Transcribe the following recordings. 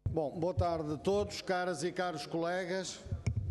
Bom, boa tarde a todos, caras e caros colegas.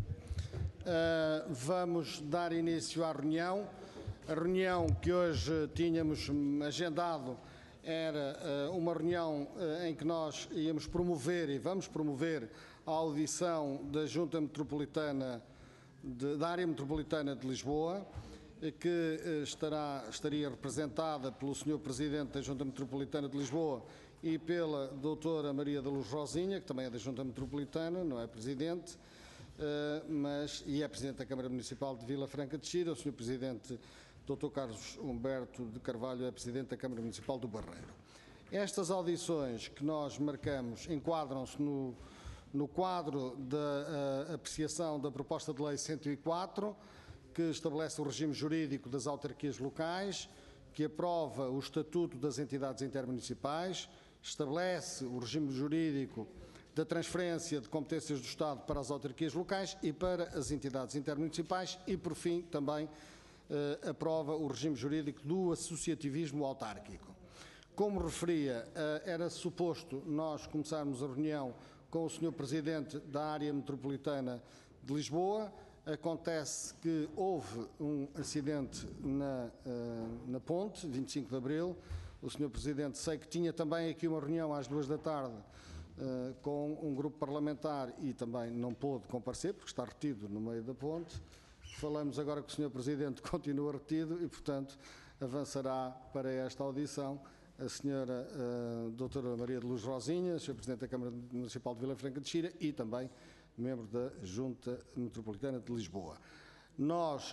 Vamos dar início à reunião. A reunião que hoje tínhamos agendado era uma reunião em que nós íamos promover e vamos promover a audição da Junta Metropolitana, da Área Metropolitana de Lisboa, que estaria representada pelo Sr. Presidente da Junta Metropolitana de Lisboa e pela doutora Maria da Luz Rosinha, que também é da Junta Metropolitana, não é Presidente, e é Presidente da Câmara Municipal de Vila Franca de Xira. O Sr. Presidente, Dr. Carlos Humberto de Carvalho, é Presidente da Câmara Municipal do Barreiro. Estas audições que nós marcamos enquadram-se no quadro da apreciação da proposta de lei 104, que estabelece o regime jurídico das autarquias locais, que aprova o Estatuto das Entidades Intermunicipais, estabelece o regime jurídico da transferência de competências do Estado para as autarquias locais e para as entidades intermunicipais e, por fim, também aprova o regime jurídico do associativismo autárquico. Como referia, era suposto nós começarmos a reunião com o Sr. Presidente da Área Metropolitana de Lisboa. Acontece que houve um acidente na ponte, 25 de Abril. O Sr. Presidente, sei que tinha também aqui uma reunião às 2 da tarde com um grupo parlamentar e também não pôde comparecer porque está retido no meio da ponte. Falamos agora que o Sr. Presidente continua retido e, portanto, avançará para esta audição a Sra. Doutora Maria de Luz Rosinha, Sr. Presidente da Câmara Municipal de Vila Franca de Xira e também membro da Junta Metropolitana de Lisboa. Nós,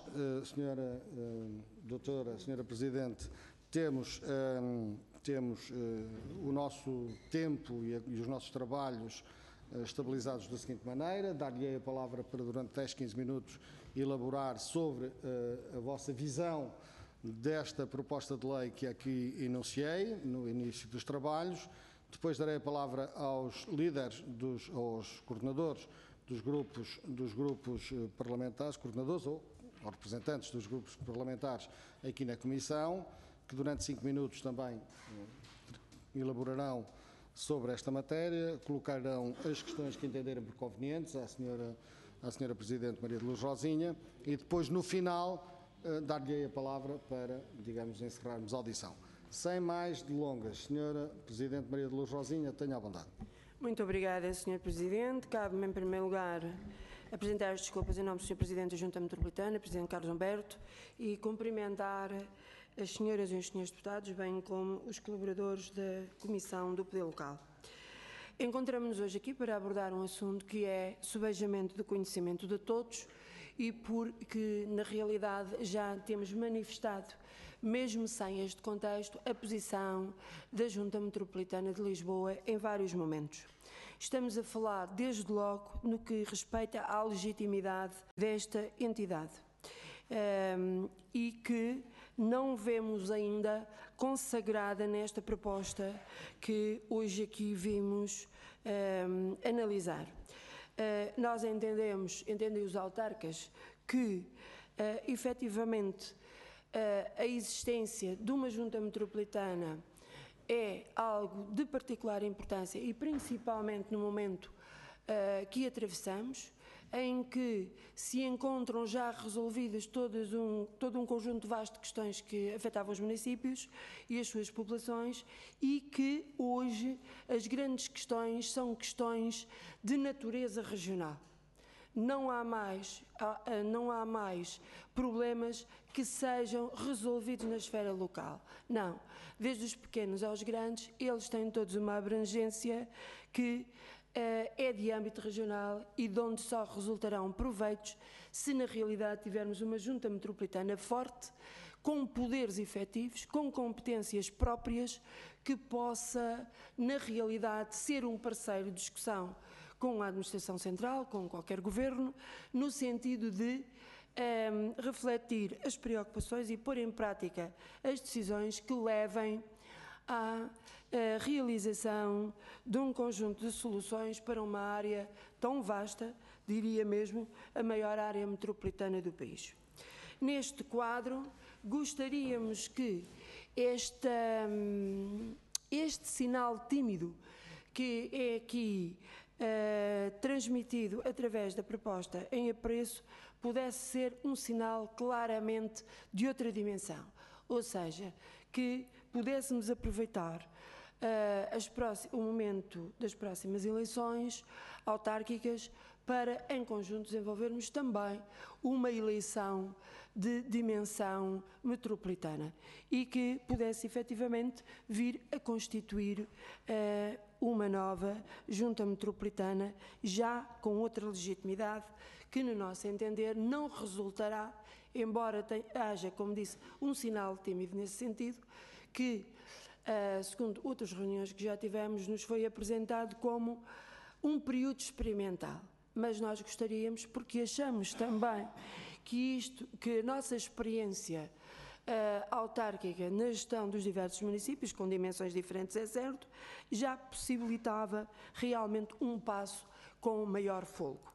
Sra. Presidente, temos o nosso tempo e os nossos trabalhos estabilizados da seguinte maneira: dar-lhe a palavra para, durante 10, 15 minutos, elaborar sobre a vossa visão desta proposta de lei que aqui enunciei no início dos trabalhos. Depois darei a palavra aos líderes, aos coordenadores dos grupos parlamentares, coordenadores ou representantes dos grupos parlamentares aqui na Comissão, que durante 5 minutos também elaborarão sobre esta matéria, colocarão as questões que entenderem por convenientes à Sra. Presidente Maria de Luz Rosinha e depois, no final, dar-lhe a palavra para, digamos, encerrarmos a audição. Sem mais delongas, Sra. Presidente Maria de Luz Rosinha, tenha a bondade. Muito obrigada, Sr. Presidente. Cabe-me, em primeiro lugar, apresentar as desculpas em nome do Sr. Presidente da Junta Metropolitana, Presidente Carlos Humberto, e cumprimentar as senhoras e os senhores deputados, bem como os colaboradores da Comissão do Poder Local. Encontramos-nos hoje aqui para abordar um assunto que é subejamente do conhecimento de todos e porque, na realidade, já temos manifestado, mesmo sem este contexto, a posição da Junta Metropolitana de Lisboa em vários momentos. Estamos a falar, desde logo, no que respeita à legitimidade desta entidade. E que não vemos ainda consagrada nesta proposta que hoje aqui vimos analisar. Nós entendem os autarcas que, efetivamente, a existência de uma Junta Metropolitana é algo de particular importância e principalmente no momento que atravessamos, em que se encontram já resolvidas todo um conjunto vasto de questões que afetavam os municípios e as suas populações e que hoje as grandes questões são questões de natureza regional. Não há mais problemas que sejam resolvidos na esfera local. Não. Desde os pequenos aos grandes, eles têm todos uma abrangência que é de âmbito regional e de onde só resultarão proveitos se na realidade tivermos uma Junta Metropolitana forte, com poderes efetivos, com competências próprias, que possa, na realidade, ser um parceiro de discussão com a Administração Central, com qualquer governo, no sentido de refletir as preocupações e pôr em prática as decisões que levem à realização de um conjunto de soluções para uma área tão vasta, diria mesmo, a maior área metropolitana do país. Neste quadro, gostaríamos que este sinal tímido que é aqui transmitido através da proposta em apreço pudesse ser um sinal claramente de outra dimensão, ou seja, que pudéssemos aproveitar o momento das próximas eleições autárquicas para, em conjunto, desenvolvermos também uma eleição de dimensão metropolitana e que pudesse efetivamente vir a constituir uma nova junta metropolitana, já com outra legitimidade, que, no nosso entender, não resultará, embora haja, como disse, um sinal tímido nesse sentido, que, segundo outras reuniões que já tivemos, nos foi apresentado como um período experimental. Mas nós gostaríamos, porque achamos também que a nossa experiência autárquica na gestão dos diversos municípios, com dimensões diferentes, é certo, já possibilitava realmente um passo com maior folgo.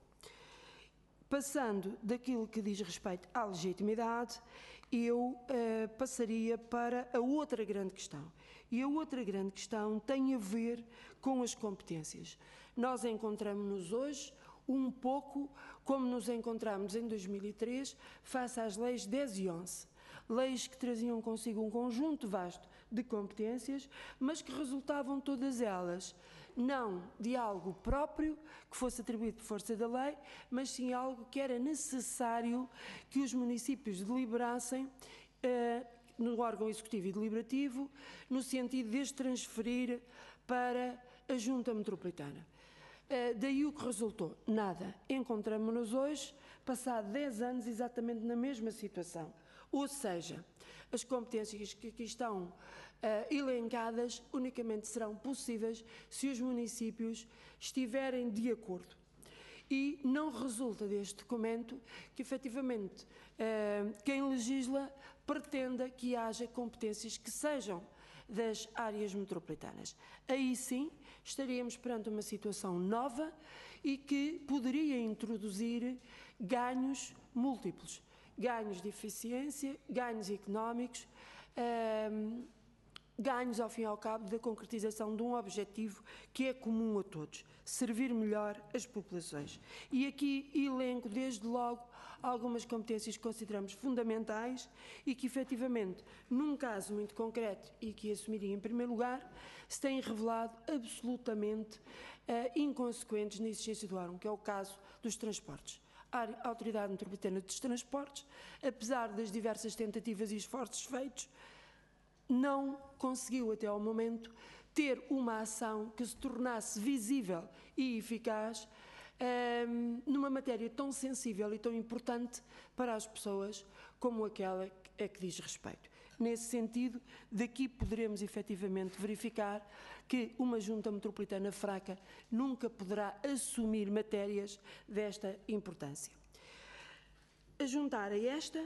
Passando daquilo que diz respeito à legitimidade, eu passaria para a outra grande questão. E a outra grande questão tem a ver com as competências. Nós encontramos-nos hoje um pouco como nos encontramos em 2003, face às leis 10 e 11. Leis que traziam consigo um conjunto vasto de competências, mas que resultavam todas elas não de algo próprio que fosse atribuído por força da lei, mas sim algo que era necessário que os municípios deliberassem no órgão executivo e deliberativo, no sentido de as transferir para a Junta Metropolitana. Daí o que resultou? Nada. Encontramos-nos hoje, passado 10 anos, exatamente na mesma situação. Ou seja, as competências que aqui estão elencadas unicamente serão possíveis se os municípios estiverem de acordo. E não resulta deste documento que, efetivamente, quem legisla pretenda que haja competências que sejam das áreas metropolitanas. Aí sim estaríamos perante uma situação nova e que poderia introduzir ganhos múltiplos, ganhos de eficiência, ganhos económicos, ganhos ao fim e ao cabo da concretização de um objetivo que é comum a todos, servir melhor as populações. E aqui elenco desde logo algumas competências que consideramos fundamentais e que, efetivamente, num caso muito concreto e que assumiria em primeiro lugar, se têm revelado absolutamente inconsequentes na existência do órgão, que é o caso dos transportes. A Autoridade Metropolitana dos Transportes, apesar das diversas tentativas e esforços feitos, não conseguiu até ao momento ter uma ação que se tornasse visível e eficaz numa matéria tão sensível e tão importante para as pessoas como aquela a que diz respeito. Nesse sentido, daqui poderemos efetivamente verificar que uma junta metropolitana fraca nunca poderá assumir matérias desta importância. A juntar a esta,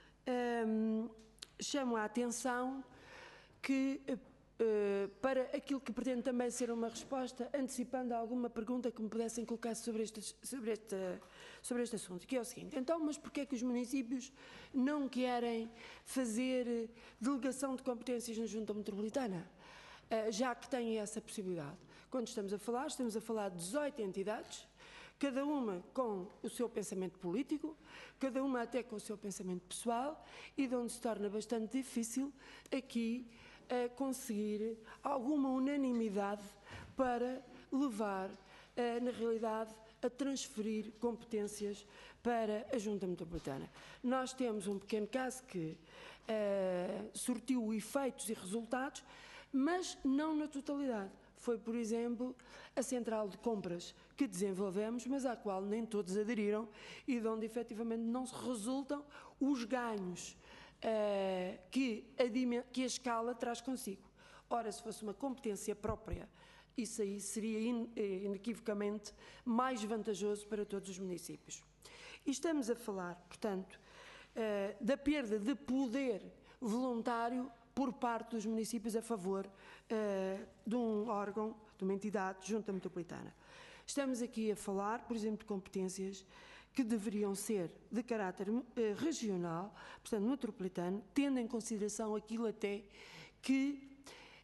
chamo a atenção que para aquilo que pretende também ser uma resposta, antecipando alguma pergunta que me pudessem colocar sobre este assunto, que é o seguinte: então, mas porquê é que os municípios não querem fazer delegação de competências na Junta Metropolitana, já que têm essa possibilidade? Quando estamos a falar de 18 entidades, cada uma com o seu pensamento político, cada uma até com o seu pensamento pessoal, e de onde se torna bastante difícil aqui conseguir alguma unanimidade para levar, na realidade, a transferir competências para a Junta Metropolitana. Nós temos um pequeno caso que surtiu efeitos e resultados, mas não na totalidade. Foi, por exemplo, a central de compras que desenvolvemos, mas à qual nem todos aderiram e de onde efetivamente não se resultam os ganhos que a escala traz consigo. Ora, se fosse uma competência própria, isso aí seria inequivocamente mais vantajoso para todos os municípios. E estamos a falar, portanto, da perda de poder voluntário por parte dos municípios a favor de um órgão, de uma entidade, Junta Metropolitana. Estamos aqui a falar, por exemplo, de competências que deveriam ser de caráter regional, portanto metropolitano, tendo em consideração aquilo até que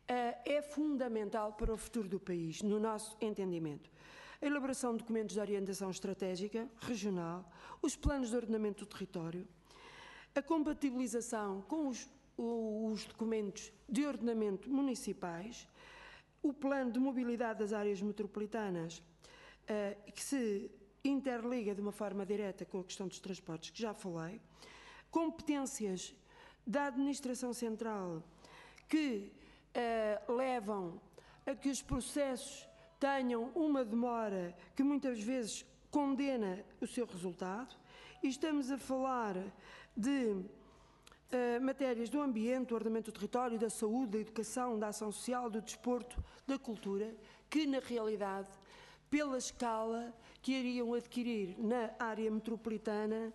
é fundamental para o futuro do país, no nosso entendimento. A elaboração de documentos de orientação estratégica regional, os planos de ordenamento do território, a compatibilização com os documentos de ordenamento municipais, o plano de mobilidade das áreas metropolitanas, que se interliga de uma forma direta com a questão dos transportes, que já falei, competências da administração central que levam a que os processos tenham uma demora que muitas vezes condena o seu resultado, e estamos a falar de matérias do ambiente, do ordenamento do território, da saúde, da educação, da ação social, do desporto, da cultura, que na realidade, pela escala que iriam adquirir na área metropolitana,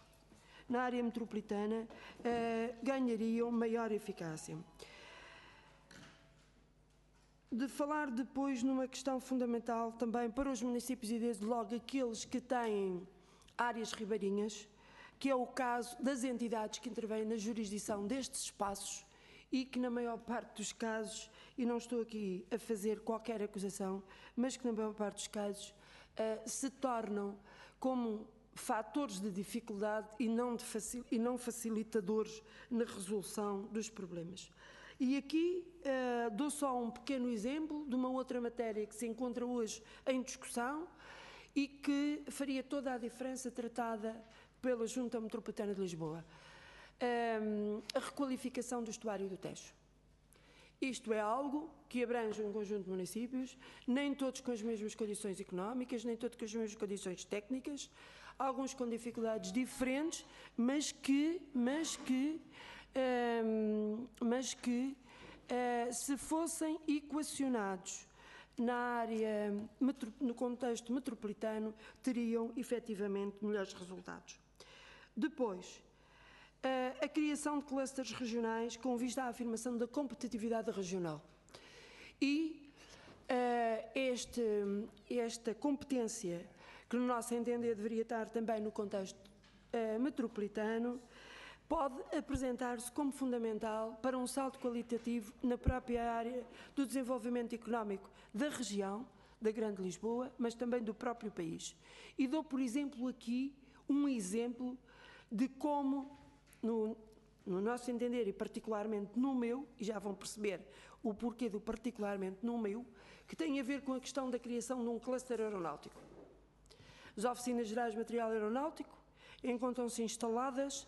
ganhariam maior eficácia. De falar depois numa questão fundamental também para os municípios e desde logo aqueles que têm áreas ribeirinhas, que é o caso das entidades que intervêm na jurisdição destes espaços e que na maior parte dos casos, e não estou aqui a fazer qualquer acusação, mas que na maior parte dos casos se tornam como fatores de dificuldade e não facilitadores na resolução dos problemas. E aqui dou só um pequeno exemplo de uma outra matéria que se encontra hoje em discussão e que faria toda a diferença tratada pela Junta Metropolitana de Lisboa. A requalificação do estuário do Tejo. Isto é algo que abrange um conjunto de municípios, nem todos com as mesmas condições económicas, nem todos com as mesmas condições técnicas, alguns com dificuldades diferentes, mas que se fossem equacionados na área, no contexto metropolitano, teriam efetivamente melhores resultados. Depois, a criação de clusters regionais com vista à afirmação da competitividade regional. E esta competência, que no nosso entender deveria estar também no contexto metropolitano, pode apresentar-se como fundamental para um salto qualitativo na própria área do desenvolvimento económico da região, da Grande Lisboa, mas também do próprio país. E dou, por exemplo, aqui um exemplo de como, no nosso entender e particularmente no meu, e já vão perceber o porquê do particularmente no meu, que tem a ver com a questão da criação de um cluster aeronáutico. As oficinas gerais de material aeronáutico encontram-se instaladas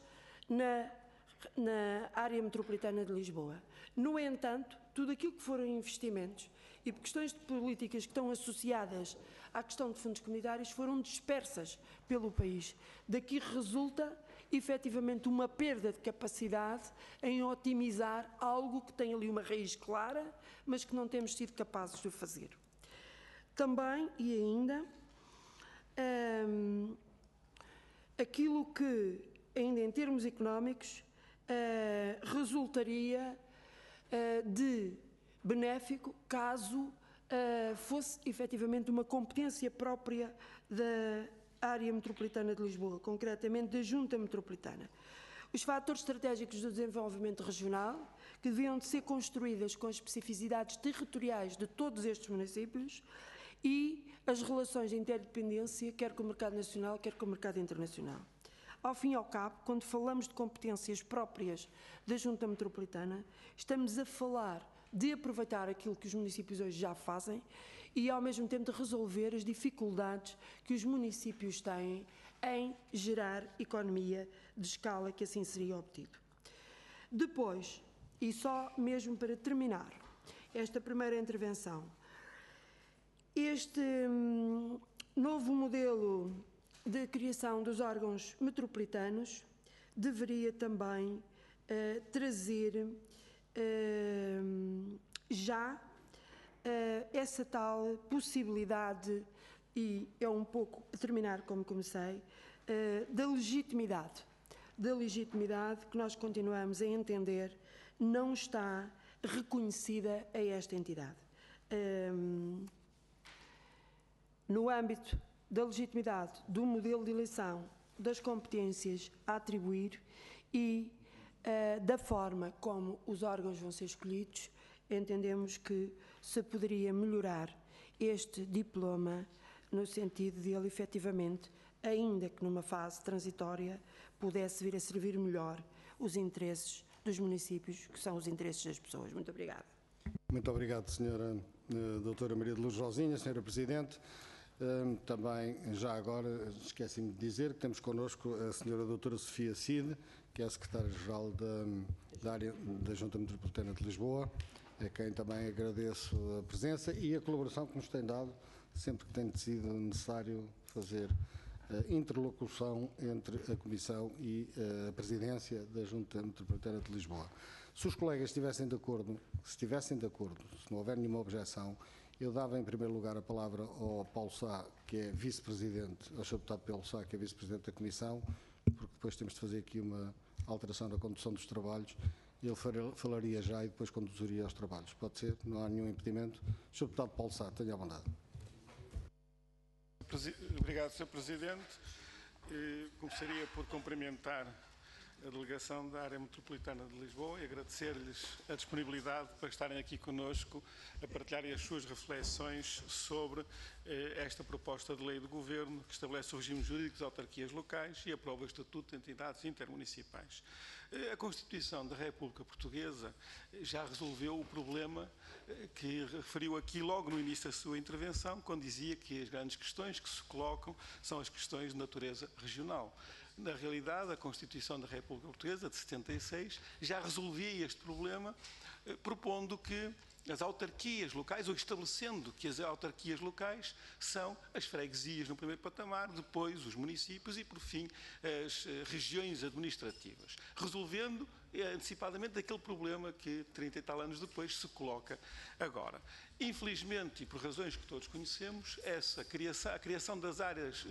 na área metropolitana de Lisboa. No entanto, tudo aquilo que foram investimentos e por questões de políticas que estão associadas à questão de fundos comunitários foram dispersas pelo país. Daqui resulta, efetivamente, uma perda de capacidade em otimizar algo que tem ali uma raiz clara, mas que não temos sido capazes de fazer. Também, e ainda, aquilo que, ainda em termos económicos, resultaria de benéfico caso fosse efetivamente uma competência própria da área metropolitana de Lisboa, concretamente da Junta Metropolitana. Os fatores estratégicos do desenvolvimento regional, que deviam de ser construídas com as especificidades territoriais de todos estes municípios, e as relações de interdependência, quer com o mercado nacional, quer com o mercado internacional. Ao fim e ao cabo, quando falamos de competências próprias da Junta Metropolitana, estamos a falar de aproveitar aquilo que os municípios hoje já fazem e, ao mesmo tempo, de resolver as dificuldades que os municípios têm em gerar economia de escala que assim seria obtido. Depois, e só mesmo para terminar esta primeira intervenção, este novo modelo de criação dos órgãos metropolitanos deveria também trazer já essa tal possibilidade, e é um pouco a terminar como comecei, da legitimidade que nós continuamos a entender não está reconhecida a esta entidade. No âmbito da legitimidade do modelo de eleição, das competências a atribuir e da forma como os órgãos vão ser escolhidos, entendemos que se poderia melhorar este diploma no sentido de ele, efetivamente, ainda que numa fase transitória, pudesse vir a servir melhor os interesses dos municípios, que são os interesses das pessoas. Muito obrigada. Muito obrigado, Sra. Doutora Maria de Lourdes Rosinha, Sra. Presidente. Também, já agora, esqueci-me de dizer que temos connosco a Sra. Doutora Sofia Cide, que é a Secretária-Geral da Junta Metropolitana de Lisboa, a quem também agradeço a presença e a colaboração que nos tem dado sempre que tem sido necessário fazer interlocução entre a Comissão e a Presidência da Junta Metropolitana de Lisboa. Se os colegas estivessem de acordo, se não houver nenhuma objeção, eu dava em primeiro lugar a palavra ao Paulo Sá, que é Vice-Presidente, ao Sr. Deputado Paulo Sá, que é Vice-Presidente da Comissão, porque depois temos de fazer aqui uma alteração na condução dos trabalhos. Ele falaria já e depois conduziria aos trabalhos. Pode ser? Não há nenhum impedimento. Sr. Deputado Paulo Sá, tenha a bondade. Obrigado, Sr. Presidente. Começaria por cumprimentar a delegação da área metropolitana de Lisboa e agradecer-lhes a disponibilidade para estarem aqui conosco a partilharem as suas reflexões sobre esta proposta de lei do Governo que estabelece o regime jurídico das autarquias locais e aprova o Estatuto de Entidades Intermunicipais. A Constituição da República Portuguesa já resolveu o problema que referiu aqui logo no início da sua intervenção, quando dizia que as grandes questões que se colocam são as questões de natureza regional. Na realidade, a Constituição da República Portuguesa, de 76, já resolvia este problema, propondo que as autarquias locais, ou estabelecendo que as autarquias locais são as freguesias no primeiro patamar, depois os municípios e, por fim, as regiões administrativas, resolvendo antecipadamente aquele problema que 30 e tal anos depois se coloca agora. Infelizmente, e por razões que todos conhecemos, a criação das áreas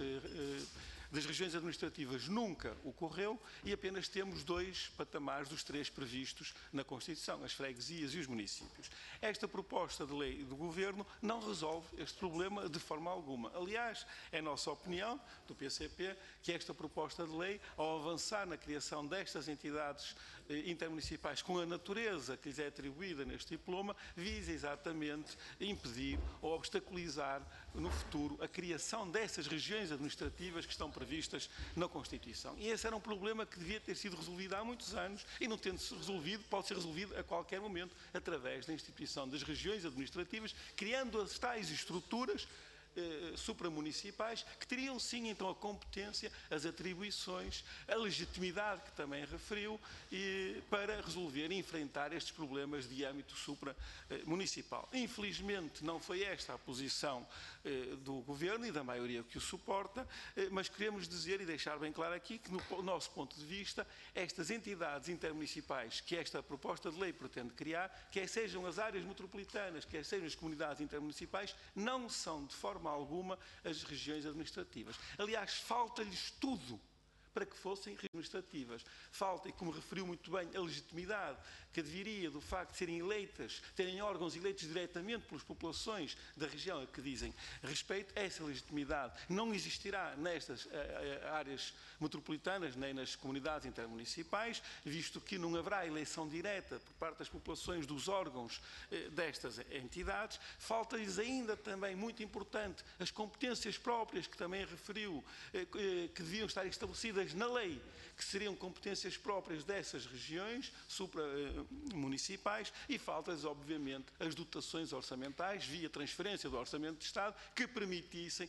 das regiões administrativas nunca ocorreu e apenas temos 2 patamares dos 3 previstos na Constituição, as freguesias e os municípios. Esta proposta de lei do Governo não resolve este problema de forma alguma. Aliás, é a nossa opinião, do PCP, que esta proposta de lei, ao avançar na criação destas entidades intermunicipais com a natureza que lhes é atribuída neste diploma, visa exatamente impedir ou obstaculizar no futuro a criação dessas regiões administrativas que estão previstas na Constituição. E esse era um problema que devia ter sido resolvido há muitos anos e, não tendo-se resolvido, pode ser resolvido a qualquer momento através da instituição das regiões administrativas, criando as tais estruturas supramunicipais, que teriam sim então a competência, as atribuições, a legitimidade que também referiu, para resolver e enfrentar estes problemas de âmbito supramunicipal. Infelizmente não foi esta a posição do Governo e da maioria que o suporta, mas queremos dizer e deixar bem claro aqui que, no nosso ponto de vista, estas entidades intermunicipais que esta proposta de lei pretende criar, quer sejam as áreas metropolitanas, quer sejam as comunidades intermunicipais, não são de forma alguma as regiões administrativas. Aliás, falta-lhes tudo para que fossem administrativas. Falta, e como referiu muito bem, a legitimidade que adviria do facto de serem eleitas, terem órgãos eleitos diretamente pelas populações da região a que dizem respeito. Essa legitimidade não existirá nestas áreas metropolitanas nem nas comunidades intermunicipais, visto que não haverá eleição direta por parte das populações dos órgãos destas entidades. Falta-lhes ainda também, muito importante, as competências próprias que também referiu, que deviam estar estabelecidas na lei, que seriam competências próprias dessas regiões supramunicipais, e falta-lhes, obviamente, as dotações orçamentais, via transferência do Orçamento de Estado, que permitissem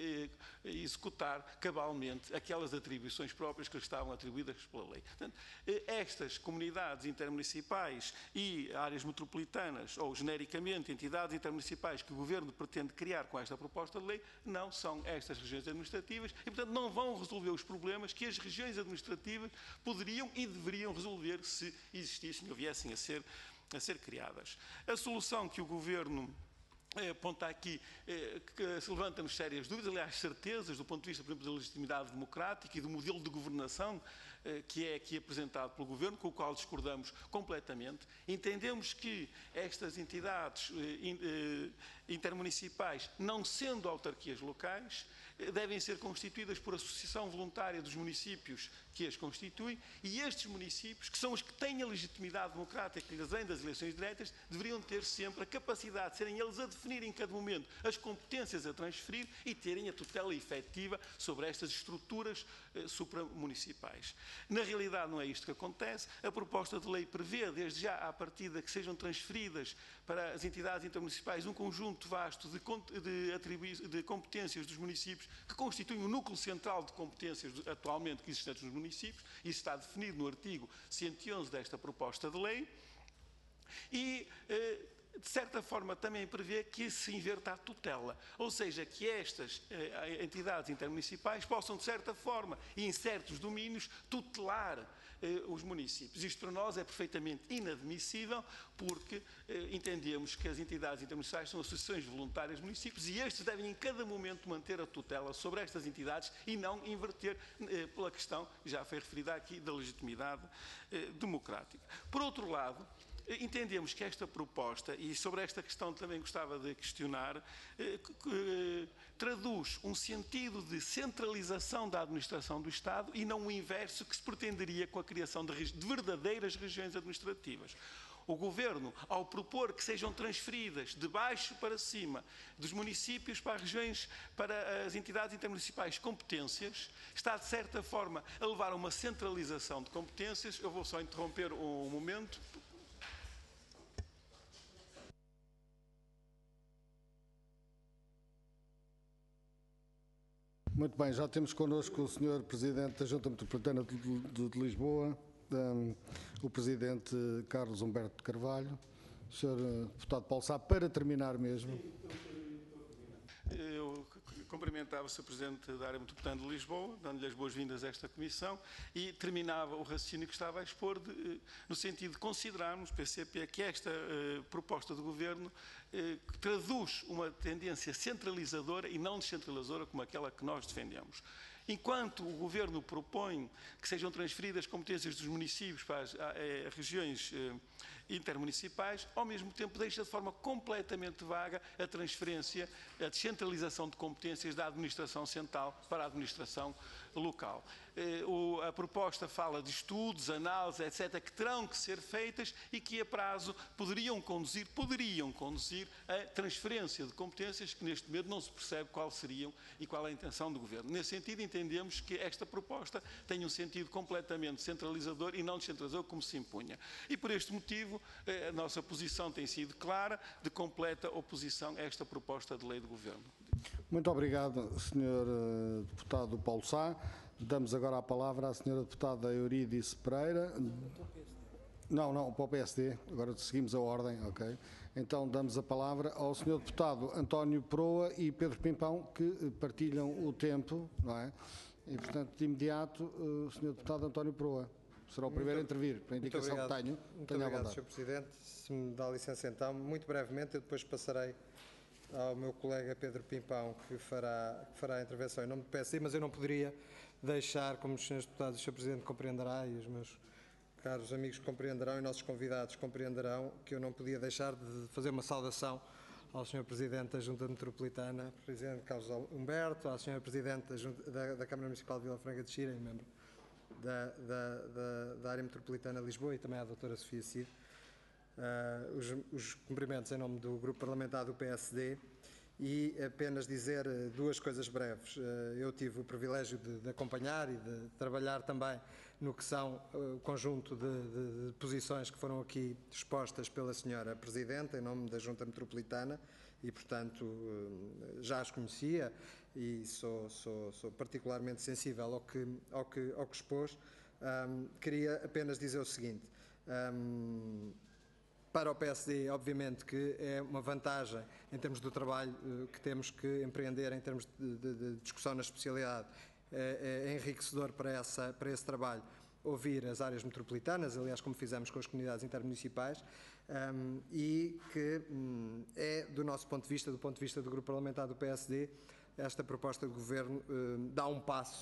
executar cabalmente aquelas atribuições próprias que lhes estavam atribuídas pela lei. Portanto, estas comunidades intermunicipais e áreas metropolitanas, ou genericamente entidades intermunicipais que o Governo pretende criar com esta proposta de lei, não são estas regiões administrativas e, portanto, não vão resolver os problemas que as regiões administrativas poderiam e deveriam resolver se existissem ou viessem a ser criadas. A solução que o Governo aponta aqui, que se levanta-nos sérias dúvidas, aliás, certezas, do ponto de vista, por exemplo, da legitimidade democrática e do modelo de governação que é aqui apresentado pelo Governo, com o qual discordamos completamente. Entendemos que estas entidades intermunicipais, não sendo autarquias locais, devem ser constituídas por associação voluntária dos municípios que as constituem, e estes municípios, que são os que têm a legitimidade democrática que lhes vem das eleições diretas, deveriam ter sempre a capacidade de serem eles a definir em cada momento as competências a transferir e terem a tutela efetiva sobre estas estruturas supramunicipais. Na realidade não é isto que acontece. A proposta de lei prevê, desde já à partida, que sejam transferidas para as entidades intermunicipais um conjunto vasto de competências dos municípios, que constituem o núcleo central de competências atualmente existentes nos municípios. Isso está definido no artigo 111 desta proposta de lei. E, de certa forma, também prevê que se inverta a tutela, ou seja, que estas entidades intermunicipais possam, de certa forma, e em certos domínios, tutelar os municípios. Isto para nós é perfeitamente inadmissível, porque entendemos que as entidades intermunicipais são associações voluntárias de municípios e estes devem em cada momento manter a tutela sobre estas entidades e não inverter pela questão, já foi referida aqui, da legitimidade democrática. Por outro lado, entendemos que esta proposta, e sobre esta questão também gostava de questionar, traduz um sentido de centralização da administração do Estado e não o inverso que se pretenderia com a criação de verdadeiras regiões administrativas. O Governo, ao propor que sejam transferidas de baixo para cima, dos municípios para as regiões, para as entidades intermunicipais, competências, está de certa forma a levar a uma centralização de competências. Eu vou só interromper um momento. Muito bem, já temos connosco o Sr. Presidente da Junta Metropolitana de Lisboa, o Presidente Carlos Humberto Carvalho, o Sr. Deputado Paulo Sá, para terminar mesmo. Eu cumprimentava o Sr. Presidente da Área Metropolitana de Lisboa, dando-lhe as boas-vindas a esta Comissão, e terminava o raciocínio que estava a expor, no sentido de considerarmos, PCP, que esta proposta do Governo traduz uma tendência centralizadora e não descentralizadora como aquela que nós defendemos. Enquanto o Governo propõe que sejam transferidas competências dos municípios para as regiões intermunicipais, ao mesmo tempo deixa de forma completamente vaga a transferência, a descentralização de competências da administração central para a administração local. A proposta fala de estudos, análises, etc., que terão que ser feitas e que a prazo poderiam conduzir a transferência de competências que neste momento não se percebe qual seriam e qual é a intenção do Governo. Nesse sentido, entendemos que esta proposta tem um sentido completamente centralizador e não descentralizador como se impunha. E por este motivo, a nossa posição tem sido clara, de completa oposição a esta proposta de lei do Governo. Muito obrigado, Sr. Deputado Paulo Sá. Damos agora a palavra à Sra. Deputada Eurídice Pereira. Não, para o PSD. Agora seguimos a ordem, ok? Então damos a palavra ao Sr. Deputado António Proa e Pedro Pimpão, que partilham o tempo, não é? E, portanto, de imediato, o Sr. Deputado António Proa será o primeiro a intervir, para a indicação que tenho. Muito obrigado, Sr. Presidente. Se me dá licença, então, muito brevemente, eu depois passarei ao meu colega Pedro Pimpão, que fará a intervenção em nome do PSD, mas eu não poderia deixar, como os senhores deputados e o Sr. Presidente compreenderá, e os meus caros amigos compreenderão, e nossos convidados compreenderão, que eu não podia deixar de fazer uma saudação ao Sr. Presidente da Junta Metropolitana, Presidente Carlos Humberto, ao Sr. Presidente da Câmara Municipal de Vila Franca de Xira e membro da Área Metropolitana de Lisboa, e também à doutora Sofia Cid. Os cumprimentos em nome do Grupo Parlamentar do PSD, e apenas dizer duas coisas breves. Eu tive o privilégio de acompanhar e de trabalhar também no que são o conjunto de posições que foram aqui expostas pela Sra. Presidente, em nome da Junta Metropolitana, e, portanto, já as conhecia e sou particularmente sensível ao que expôs. Queria apenas dizer o seguinte. Para o PSD, obviamente, que é uma vantagem em termos do trabalho que temos que empreender em termos de discussão na especialidade. É enriquecedor para esse trabalho ouvir as áreas metropolitanas, aliás, como fizemos com as comunidades intermunicipais, e que é, do nosso ponto de vista, do ponto de vista do Grupo Parlamentar do PSD, esta proposta do Governo dá um passo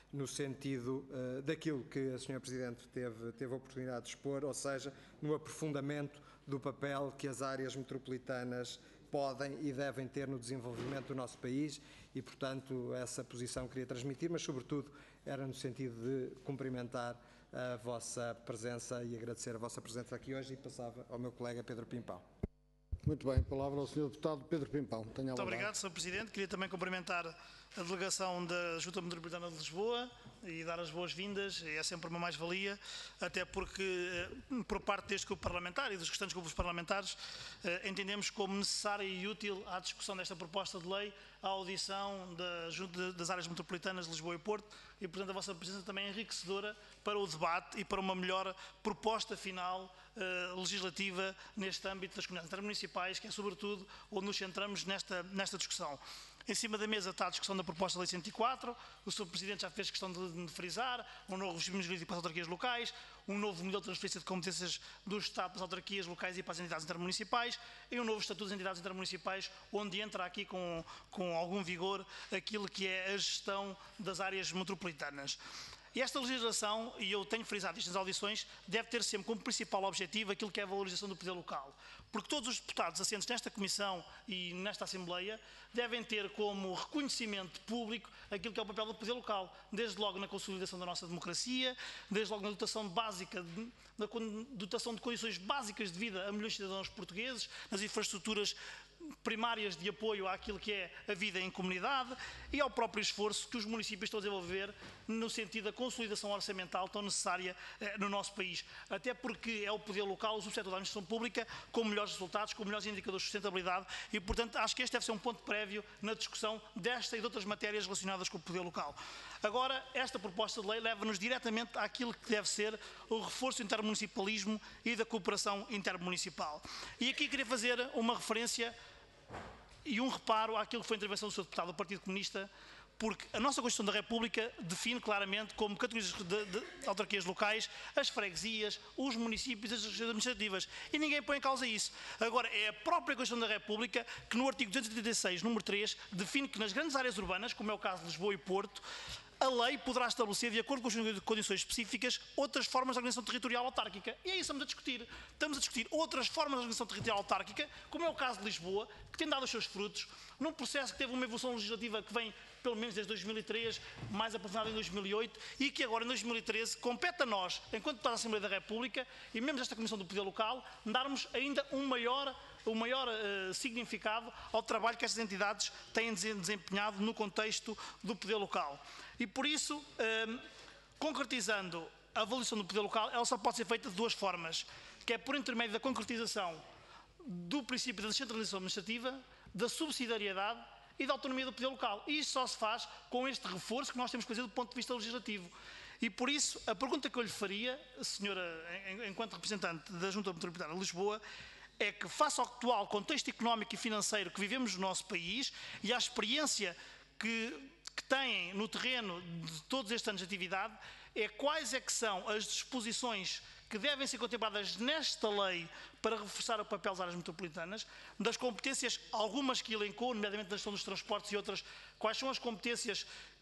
no sentido daquilo que a Sra. Presidente teve a oportunidade de expor, ou seja, no aprofundamento do papel que as áreas metropolitanas podem e devem ter no desenvolvimento do nosso país e, portanto, essa posição queria transmitir, mas, sobretudo, era no sentido de cumprimentar a vossa presença e agradecer a vossa presença aqui hoje e passava ao meu colega Pedro Pimpão. Muito bem, palavra ao Sr. Deputado Pedro Pimpão. Muito obrigado, Sr. Presidente. Queria também cumprimentar a delegação da Junta Metropolitana de Lisboa e dar as boas-vindas. É sempre uma mais-valia, até porque, por parte deste grupo parlamentar e dos restantes grupos parlamentares, entendemos como necessária e útil à discussão desta proposta de lei a audição da Junta das Áreas Metropolitanas de Lisboa e Porto e, portanto, a vossa presença também é enriquecedora para o debate e para uma melhor proposta final legislativa neste âmbito das comunidades intermunicipais, que é, sobretudo, onde nos centramos nesta discussão. Em cima da mesa está a discussão da proposta de lei 104, o Sr. Presidente já fez questão de frisar, um novo regime jurídico para as autarquias locais, um novo modelo de transferência de competências do Estado para as autarquias locais e para as entidades intermunicipais e um novo estatuto das entidades intermunicipais, onde entra aqui com algum vigor aquilo que é a gestão das áreas metropolitanas. E esta legislação, e eu tenho frisado isto nas audições, deve ter sempre como principal objetivo aquilo que é a valorização do poder local. Porque todos os deputados assentes nesta Comissão e nesta Assembleia devem ter como reconhecimento público aquilo que é o papel do poder local, desde logo na consolidação da nossa democracia, desde logo na dotação básica, na dotação de condições básicas de vida a milhões de cidadãos portugueses, nas infraestruturas primárias de apoio àquilo que é a vida em comunidade e ao próprio esforço que os municípios estão a desenvolver no sentido da consolidação orçamental tão necessária no nosso país. Até porque é o poder local, o subsetor da administração pública, com melhores resultados, com melhores indicadores de sustentabilidade e, portanto, acho que este deve ser um ponto prévio na discussão desta e de outras matérias relacionadas com o poder local. Agora, esta proposta de lei leva-nos diretamente àquilo que deve ser o reforço do intermunicipalismo e da cooperação intermunicipal. E aqui queria fazer uma referência e um reparo àquilo que foi a intervenção do Sr. Deputado do Partido Comunista, porque a nossa Constituição da República define claramente como categorias de autarquias locais as freguesias, os municípios e as regiões administrativas. E ninguém põe em causa isso. Agora, é a própria Constituição da República que no artigo 236, número 3, define que nas grandes áreas urbanas, como é o caso de Lisboa e Porto, a lei poderá estabelecer, de acordo com as condições específicas, outras formas de organização territorial autárquica. E é isso que estamos a discutir. Estamos a discutir outras formas de organização territorial autárquica, como é o caso de Lisboa, que tem dado os seus frutos, num processo que teve uma evolução legislativa que vem, pelo menos desde 2003, mais aprofundada em 2008, e que agora, em 2013, compete a nós, enquanto deputados da Assembleia da República, e mesmo esta Comissão do Poder Local, darmos ainda um maior significado ao trabalho que estas entidades têm desempenhado no contexto do poder local. E por isso, concretizando a avaliação do poder local, ela só pode ser feita de duas formas, que é por intermédio da concretização do princípio da descentralização administrativa, da subsidiariedade e da autonomia do poder local. E isto só se faz com este reforço que nós temos que fazer do ponto de vista legislativo. E por isso, a pergunta que eu lhe faria, senhora, enquanto representante da Junta Metropolitana de Lisboa, é que, face ao atual contexto económico e financeiro que vivemos no nosso país e à experiência que têm no terreno de todos estes anos de atividade, quais é que são as disposições que devem ser contempladas nesta lei para reforçar o papel das áreas metropolitanas, das competências, algumas que elencou, nomeadamente na gestão dos transportes e outras, quais são as competências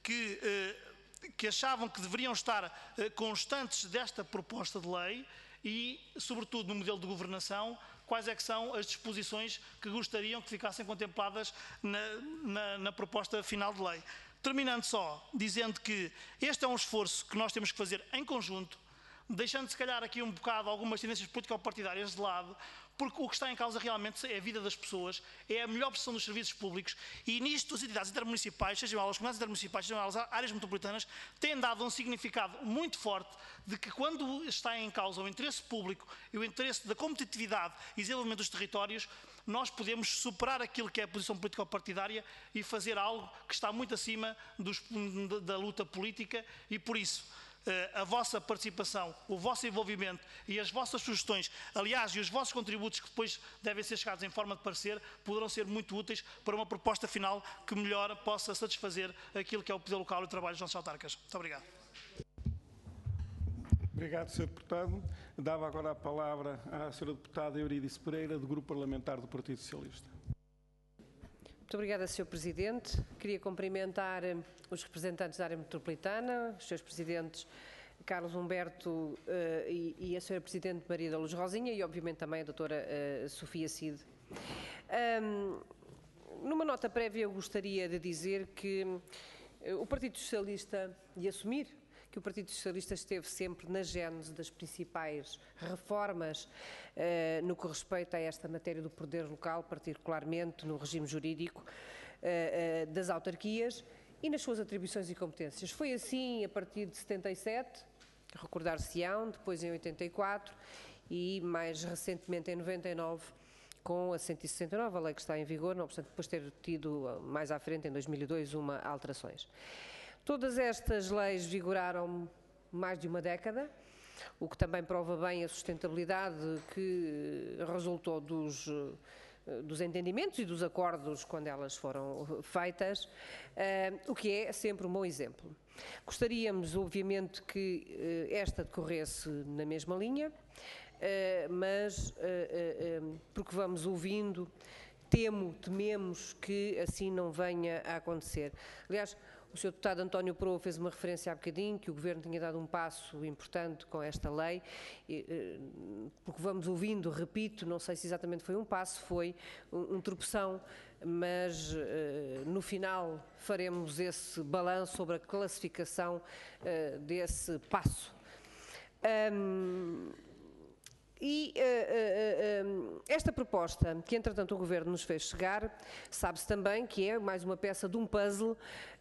que achavam que deveriam estar constantes desta proposta de lei e, sobretudo, no modelo de governação, quais é que são as disposições que gostariam que ficassem contempladas na proposta final de lei. Terminando só, dizendo que este é um esforço que nós temos que fazer em conjunto, deixando se calhar aqui um bocado algumas tendências político-partidárias de lado, porque o que está em causa realmente é a vida das pessoas, é a melhor prestação dos serviços públicos e nisto as entidades intermunicipais, sejam elas as comunidades intermunicipais, sejam elas as áreas metropolitanas, têm dado um significado muito forte de que quando está em causa o interesse público e o interesse da competitividade e desenvolvimento dos territórios, nós podemos superar aquilo que é a posição político-partidária e fazer algo que está muito acima da luta política e por isso a vossa participação, o vosso envolvimento e as vossas sugestões, aliás, e os vossos contributos que depois devem ser chegados em forma de parecer, poderão ser muito úteis para uma proposta final que melhor possa satisfazer aquilo que é o poder local e o trabalho dos nossos autarcas. Muito obrigado. Obrigado, Sr. Deputado. Dava agora a palavra à Sra. Deputada Eurídice Pereira, do Grupo Parlamentar do Partido Socialista. Muito Muito obrigada, Sr. Presidente. Queria cumprimentar os representantes da área metropolitana, os seus presidentes Carlos Humberto e a Sra. Presidente Maria da Luz Rosinha e, obviamente, também a doutora Sofia Cid. Numa nota prévia, eu gostaria de dizer que o Partido Socialista, e assumir que o Partido Socialista esteve sempre na gênese das principais reformas no que respeita a esta matéria do poder local, particularmente no regime jurídico das autarquias e nas suas atribuições e competências. Foi assim a partir de 77, recordar-se-ão, depois em 84 e mais recentemente em 99, com a 169, a lei que está em vigor, não obstante depois ter tido mais à frente, em 2002, alterações. Todas estas leis vigoraram mais de uma década, o que também prova bem a sustentabilidade que resultou dos entendimentos e dos acordos quando elas foram feitas, o que é sempre um bom exemplo. Gostaríamos, obviamente, que esta decorresse na mesma linha, mas porque vamos ouvindo, tememos que assim não venha a acontecer. Aliás, o Sr. Deputado António Proa fez uma referência há bocadinho que o Governo tinha dado um passo importante com esta lei, porque vamos ouvindo, repito, não sei se exatamente foi um passo, foi um tropeção, mas no final faremos esse balanço sobre a classificação desse passo. Esta proposta que, entretanto, o Governo nos fez chegar, sabe-se também que é mais uma peça de um puzzle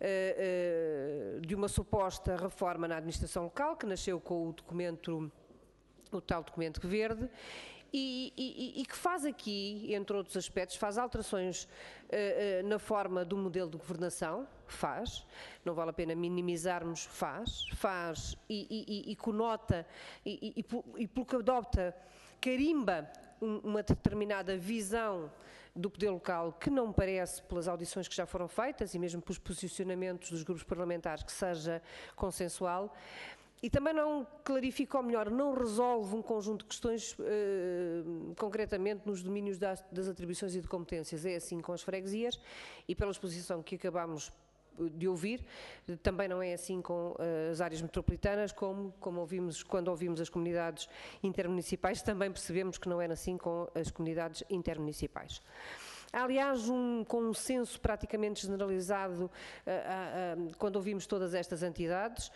de uma suposta reforma na administração local, que nasceu com o tal documento verde, e que faz aqui, entre outros aspectos, faz alterações na forma do modelo de governação, não vale a pena minimizarmos, faz e conota, e pelo que adopta, carimba uma determinada visão do poder local que não me parece, pelas audições que já foram feitas e mesmo pelos posicionamentos dos grupos parlamentares, que seja consensual. E também não clarifica, ou melhor, não resolve um conjunto de questões, concretamente nos domínios das atribuições e de competências. É assim com as freguesias e pela exposição que acabamos de ouvir, também não é assim com as áreas metropolitanas, como ouvimos, quando ouvimos as comunidades intermunicipais, também percebemos que não era assim com as comunidades intermunicipais. Há, aliás, um consenso praticamente generalizado quando ouvimos todas estas entidades.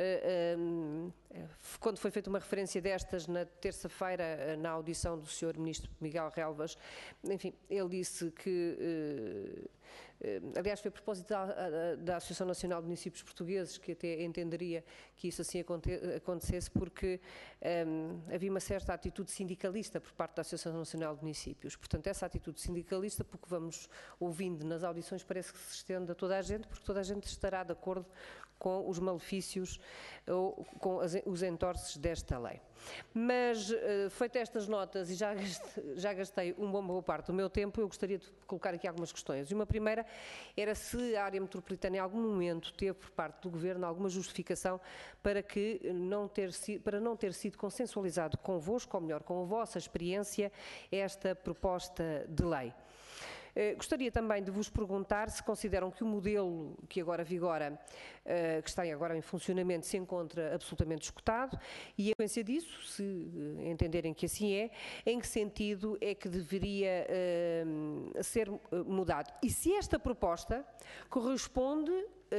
Quando foi feita uma referência destas na terça-feira, na audição do Sr. Ministro Miguel Relvas, enfim, ele disse que, aliás, foi a propósito da Associação Nacional de Municípios Portugueses, que até entenderia que isso assim acontecesse, porque havia uma certa atitude sindicalista por parte da Associação Nacional de Municípios. Portanto, essa atitude sindicalista, porque vamos ouvindo nas audições, parece que se estende a toda a gente, porque toda a gente estará de acordo com os malefícios ou com os entorces desta lei. Mas, feitas estas notas, e já gastei uma boa parte do meu tempo, eu gostaria de colocar aqui algumas questões. E uma primeira era se a área metropolitana em algum momento teve por parte do Governo alguma justificação para não ter sido consensualizado convosco, ou melhor, com a vossa experiência, esta proposta de lei. Gostaria também de vos perguntar se consideram que o modelo que agora vigora, que está agora em funcionamento, se encontra absolutamente esgotado e, em consequência disso, se entenderem que assim é, em que sentido é que deveria ser mudado. E se esta proposta corresponde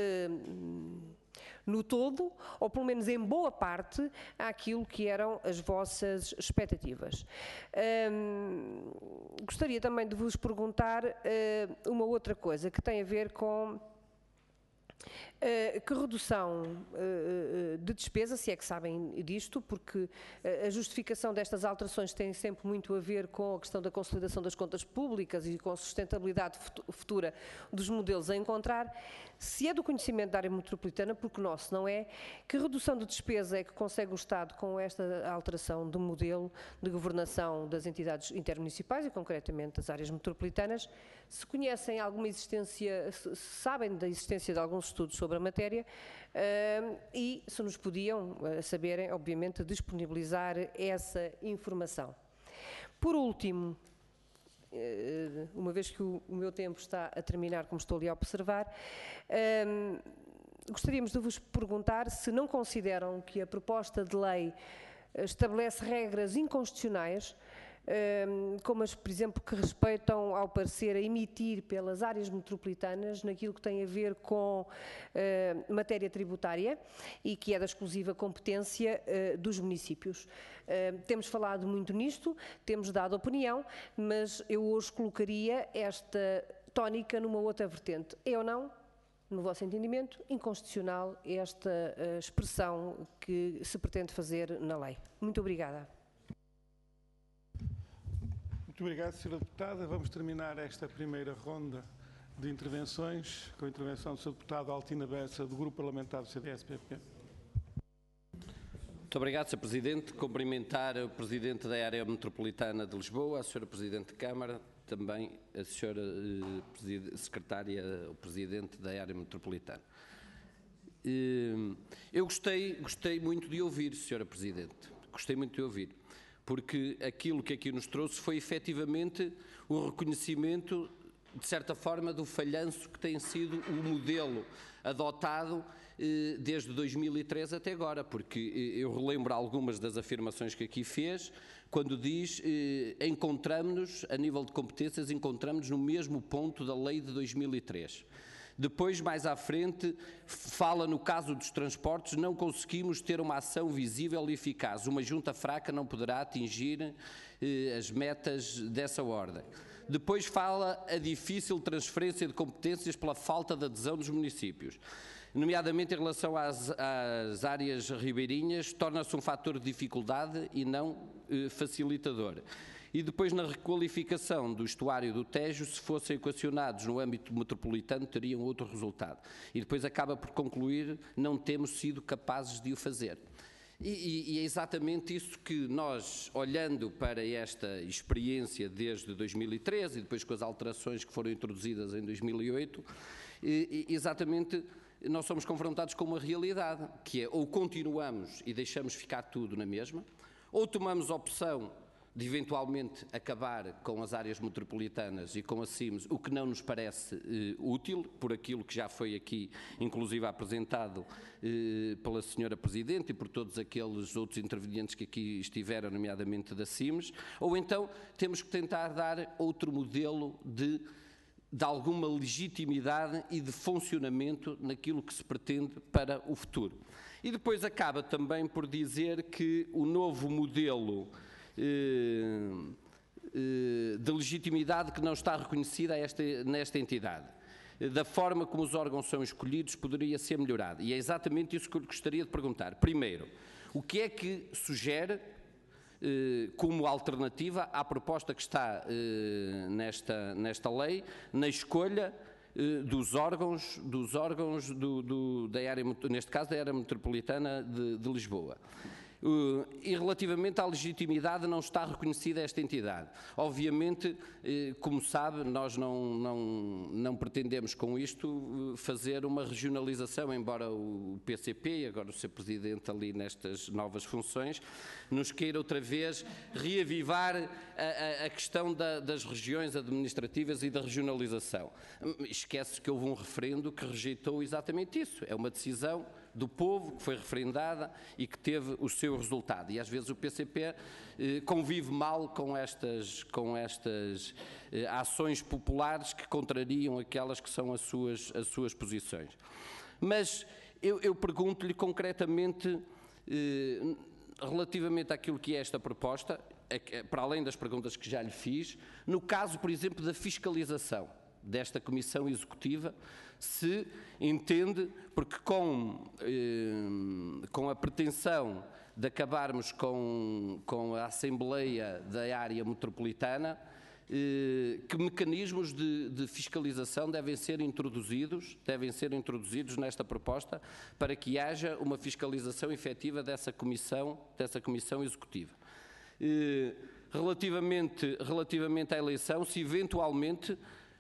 no todo, ou pelo menos em boa parte, àquilo que eram as vossas expectativas. Gostaria também de vos perguntar uma outra coisa que tem a ver com que redução de despesa, se é que sabem disto, porque a justificação destas alterações tem sempre muito a ver com a questão da consolidação das contas públicas e com a sustentabilidade futura dos modelos a encontrar. Se é do conhecimento da área metropolitana, porque nosso não é, que redução de despesa é que consegue o Estado com esta alteração do modelo de governação das entidades intermunicipais e concretamente das áreas metropolitanas? Se conhecem alguma existência, se sabem da existência de alguns estudos sobre a matéria e se nos podiam saberem, obviamente, disponibilizar essa informação. Por último, uma vez que o meu tempo está a terminar, como estou ali a observar, gostaríamos de vos perguntar se não consideram que a proposta de lei estabelece regras inconstitucionais, como as, por exemplo, que respeitam ao parecer a emitir pelas áreas metropolitanas naquilo que tem a ver com matéria tributária e que é da exclusiva competência dos municípios. Temos falado muito nisto, temos dado opinião, mas eu hoje colocaria esta tónica numa outra vertente. É ou não, no vosso entendimento, inconstitucional esta expressão que se pretende fazer na lei? Muito obrigada. Muito obrigado, Sra. Deputada. Vamos terminar esta primeira ronda de intervenções com a intervenção do Sr. Deputado Altino Bessa, do Grupo Parlamentar do CDS-PP. Muito obrigado, Sr. Presidente. Cumprimentar o Presidente da Área Metropolitana de Lisboa, a Sra. Presidente de Câmara, também a Sra. Secretária, o Presidente da Área Metropolitana. Eu gostei muito de ouvir, Sra. Presidente. Gostei muito de ouvir. Porque aquilo que aqui nos trouxe foi efetivamente o reconhecimento, de certa forma, do falhanço que tem sido o modelo adotado desde 2013 até agora, porque eu relembro algumas das afirmações que aqui fez, quando diz encontramos-nos, a nível de competências, encontramos-nos no mesmo ponto da lei de 2003. Depois, mais à frente, fala no caso dos transportes, não conseguimos ter uma ação visível e eficaz. Uma junta fraca não poderá atingir as metas dessa ordem. Depois fala a difícil transferência de competências pela falta de adesão dos municípios. Nomeadamente em relação às áreas ribeirinhas, torna-se um fator de dificuldade e não facilitador. E depois, na requalificação do estuário do Tejo, se fossem equacionados no âmbito metropolitano, teriam outro resultado. E depois acaba por concluir, não temos sido capazes de o fazer. E é exatamente isso que nós, olhando para esta experiência desde 2013 e depois com as alterações que foram introduzidas em 2008, exatamente nós somos confrontados com uma realidade, que é ou continuamos e deixamos ficar tudo na mesma, ou tomamos a opção de eventualmente acabar com as áreas metropolitanas e com a CIMS, o que não nos parece útil, por aquilo que já foi aqui, inclusive apresentado pela Sra. Presidente e por todos aqueles outros intervenientes que aqui estiveram, nomeadamente da CIMS, ou então temos que tentar dar outro modelo de alguma legitimidade e de funcionamento naquilo que se pretende para o futuro. E depois acaba também por dizer que o novo modelo de legitimidade que não está reconhecida nesta entidade, da forma como os órgãos são escolhidos, poderia ser melhorado. E é exatamente isso que eu lhe gostaria de perguntar. Primeiro, o que é que sugere como alternativa à proposta que está nesta lei, na escolha dos órgãos da área, neste caso da área metropolitana de Lisboa? E relativamente à legitimidade, não está reconhecida esta entidade. Obviamente, como sabe, nós não pretendemos com isto fazer uma regionalização, embora o PCP, e agora o Sr. Presidente ali nestas novas funções, nos queira outra vez reavivar a questão das regiões administrativas e da regionalização. Esquece que houve um referendo que rejeitou exatamente isso. É uma decisão do povo, que foi referendada e que teve o seu resultado. E às vezes o PCP convive mal com estas ações populares que contrariam aquelas que são as suas posições. Mas eu pergunto-lhe concretamente, relativamente àquilo que é esta proposta, para além das perguntas que já lhe fiz, no caso, por exemplo, da fiscalização desta Comissão Executiva, se entende, porque com a pretensão de acabarmos com a Assembleia da Área Metropolitana, que mecanismos de fiscalização devem ser introduzidos nesta proposta para que haja uma fiscalização efetiva dessa Comissão Executiva. Relativamente à eleição, se eventualmente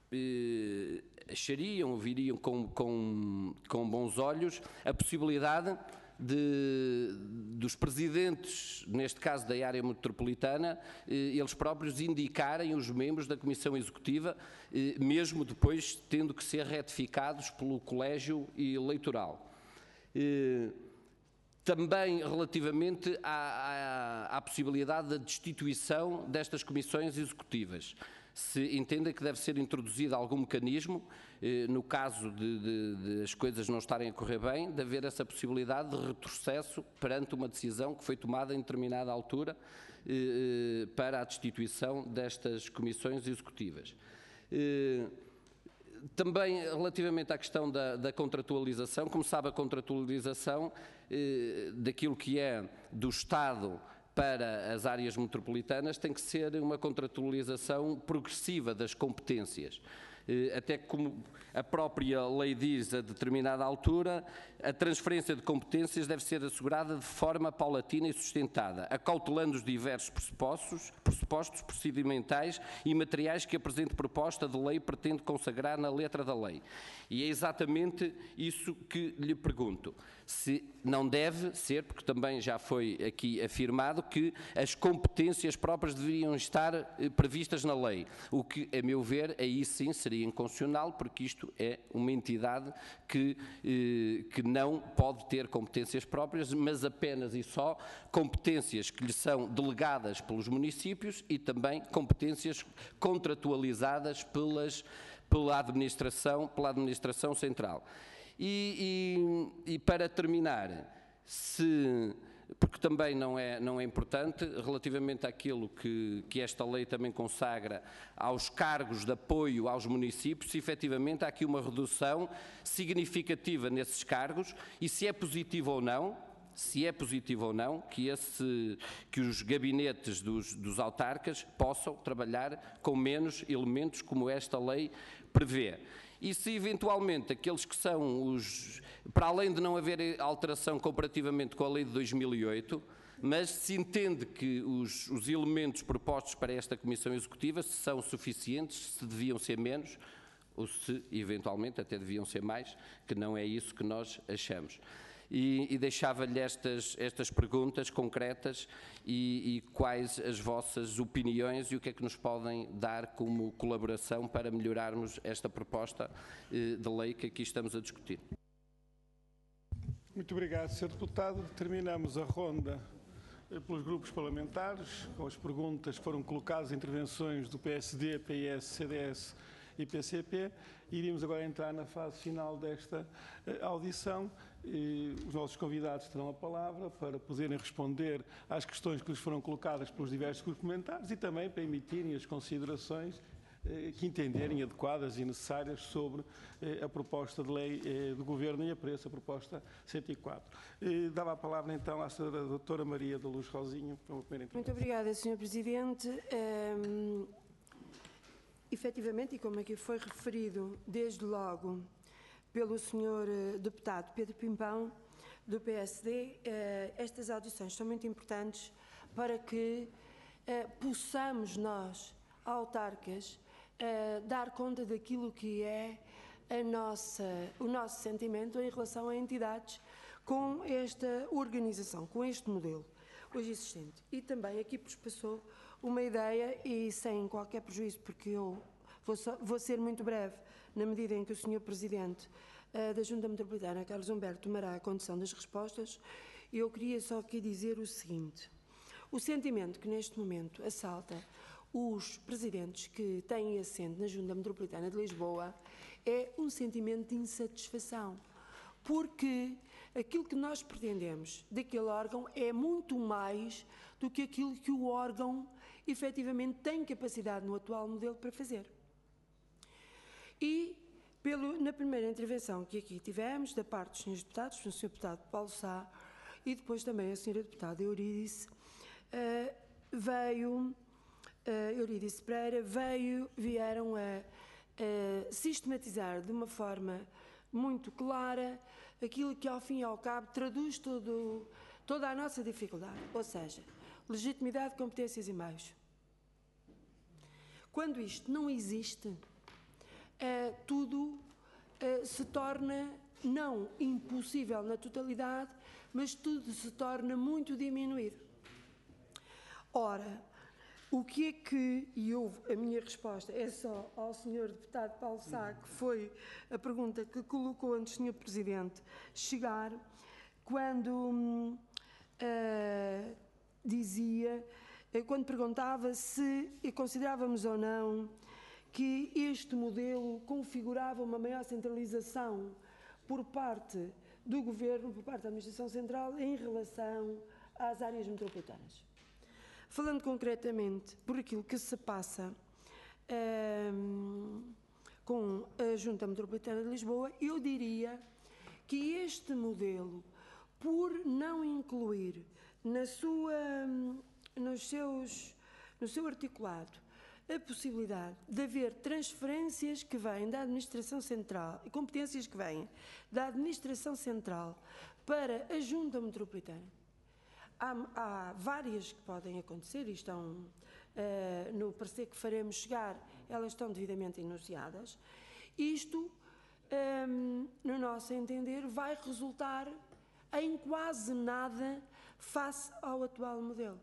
viriam com bons olhos a possibilidade dos presidentes, neste caso da área metropolitana, eles próprios indicarem os membros da Comissão Executiva, mesmo depois tendo que ser retificados pelo Colégio Eleitoral. Também relativamente à possibilidade da destituição destas comissões executivas. Se entendem que deve ser introduzido algum mecanismo, no caso de as coisas não estarem a correr bem, de haver essa possibilidade de retrocesso perante uma decisão que foi tomada em determinada altura para a destituição destas comissões executivas. Também relativamente à questão da contratualização, como sabe, a contratualização daquilo que é do Estado para as áreas metropolitanas tem que ser uma contratualização progressiva das competências. Até como a própria lei diz a determinada altura, a transferência de competências deve ser assegurada de forma paulatina e sustentada, acautelando os diversos pressupostos procedimentais e materiais que a presente proposta de lei pretende consagrar na letra da lei. E é exatamente isso que lhe pergunto. Se não deve ser, porque também já foi aqui afirmado que as competências próprias deveriam estar previstas na lei, o que, a meu ver, aí sim seria inconstitucional, porque isto é uma entidade que não pode ter competências próprias, mas apenas e só competências que lhe são delegadas pelos municípios e também competências contratualizadas pela administração central. E para terminar, porque também não é importante, relativamente àquilo que esta lei também consagra aos cargos de apoio aos municípios, se efetivamente há aqui uma redução significativa nesses cargos e se é positivo ou não, que os gabinetes dos autarcas possam trabalhar com menos elementos como esta lei prevê. E se eventualmente aqueles que são para além de não haver alteração comparativamente com a lei de 2008, mas se entende que os elementos propostos para esta Comissão Executiva são suficientes, se deviam ser menos, ou se eventualmente até deviam ser mais, que não é isso que nós achamos. E deixava-lhe estas perguntas concretas e quais as vossas opiniões e o que é que nos podem dar como colaboração para melhorarmos esta proposta de lei que aqui estamos a discutir. Muito obrigado, Sr. Deputado. Terminamos a ronda pelos grupos parlamentares, com as perguntas que foram colocadas, intervenções do PSD, PS, CDS e PCP. Iríamos agora entrar na fase final desta audição. Os nossos convidados terão a palavra para poderem responder às questões que lhes foram colocadas pelos diversos grupos parlamentares e também para emitirem as considerações que entenderem adequadas e necessárias sobre a proposta de lei do Governo e apreço a proposta 104. Dava a palavra então à Sra. Doutora Maria da Luz Rosinho para uma primeira intervenção. Muito obrigada, Sr. Presidente. Efetivamente, e como aqui foi referido desde logo pelo Sr. Deputado Pedro Pimpão, do PSD, estas audições são muito importantes para que possamos nós, autarcas, dar conta daquilo que é o nosso sentimento em relação a entidades com esta organização, com este modelo hoje existente. E também aqui nos passou uma ideia, e sem qualquer prejuízo, porque eu vou ser muito breve, na medida em que o Sr. Presidente da Junta Metropolitana, Carlos Humberto, tomará a condução das respostas, eu queria só aqui dizer o seguinte: o sentimento que neste momento assalta os presidentes que têm assento na Junta Metropolitana de Lisboa é um sentimento de insatisfação, porque aquilo que nós pretendemos daquele órgão é muito mais do que aquilo que o órgão efetivamente tem capacidade no atual modelo para fazer. E, na primeira intervenção que aqui tivemos, da parte dos senhores deputados, do Sr. Deputado Paulo Sá e depois também a Sra. Deputada Eurídice Pereira, vieram a sistematizar de uma forma muito clara aquilo que, ao fim e ao cabo, traduz toda a nossa dificuldade, ou seja, legitimidade, competências e meios. Quando isto não existe, tudo se torna não impossível na totalidade, mas tudo se torna muito diminuído. Ora, o que é que, e a minha resposta é só ao Sr. Deputado Paulo Sá, que foi a pergunta que colocou antes do Sr. Presidente chegar, quando quando perguntava se considerávamos ou não que este modelo configurava uma maior centralização por parte do Governo, por parte da Administração Central, em relação às áreas metropolitanas. Falando concretamente por aquilo que se passa com a Junta Metropolitana de Lisboa, eu diria que este modelo, por não incluir no seu articulado a possibilidade de haver transferências que vêm da Administração Central e competências que vêm da Administração Central para a Junta Metropolitana. Há várias que podem acontecer e estão no parecer que faremos chegar, elas estão devidamente enunciadas. Isto, no nosso entender, vai resultar em quase nada face ao atual modelo.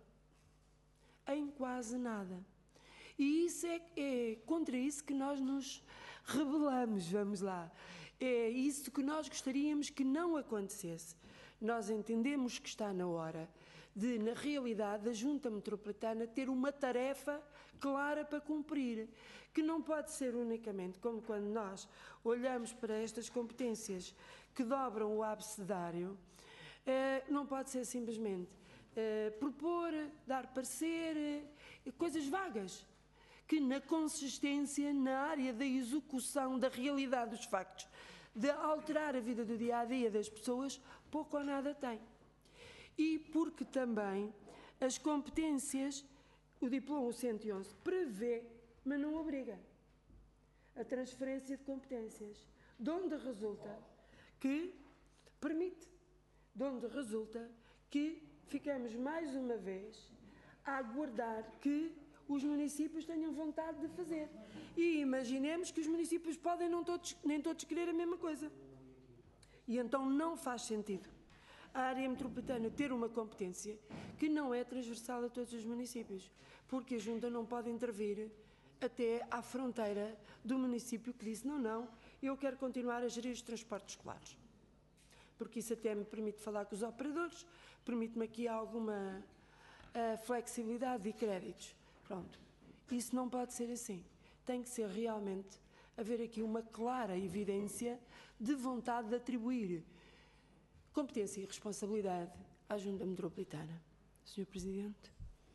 Em quase nada. E isso é contra isso que nós nos rebelamos, vamos lá. É isso que nós gostaríamos que não acontecesse. Nós entendemos que está na hora de, na realidade, a Junta Metropolitana ter uma tarefa clara para cumprir, que não pode ser unicamente como quando nós olhamos para estas competências que dobram o abecedário, não pode ser simplesmente propor, dar parecer, coisas vagas, que na consistência, na área da execução da realidade dos factos, de alterar a vida do dia-a-dia das pessoas, pouco ou nada tem. E porque também as competências, o diploma 111 prevê, mas não obriga, a transferência de competências, de onde resulta que permite, de onde resulta que ficamos mais uma vez a aguardar que os municípios tenham vontade de fazer. E imaginemos que os municípios podem nem todos querer a mesma coisa. E então não faz sentido a área metropolitana ter uma competência que não é transversal a todos os municípios, porque a Junta não pode intervir até à fronteira do município que disse não, eu quero continuar a gerir os transportes escolares. Porque isso até me permite falar com os operadores, permite-me aqui alguma flexibilidade e créditos. Pronto, isso não pode ser assim. Tem que ser realmente haver aqui uma clara evidência de vontade de atribuir competência e responsabilidade à Junta Metropolitana. Sr. Presidente.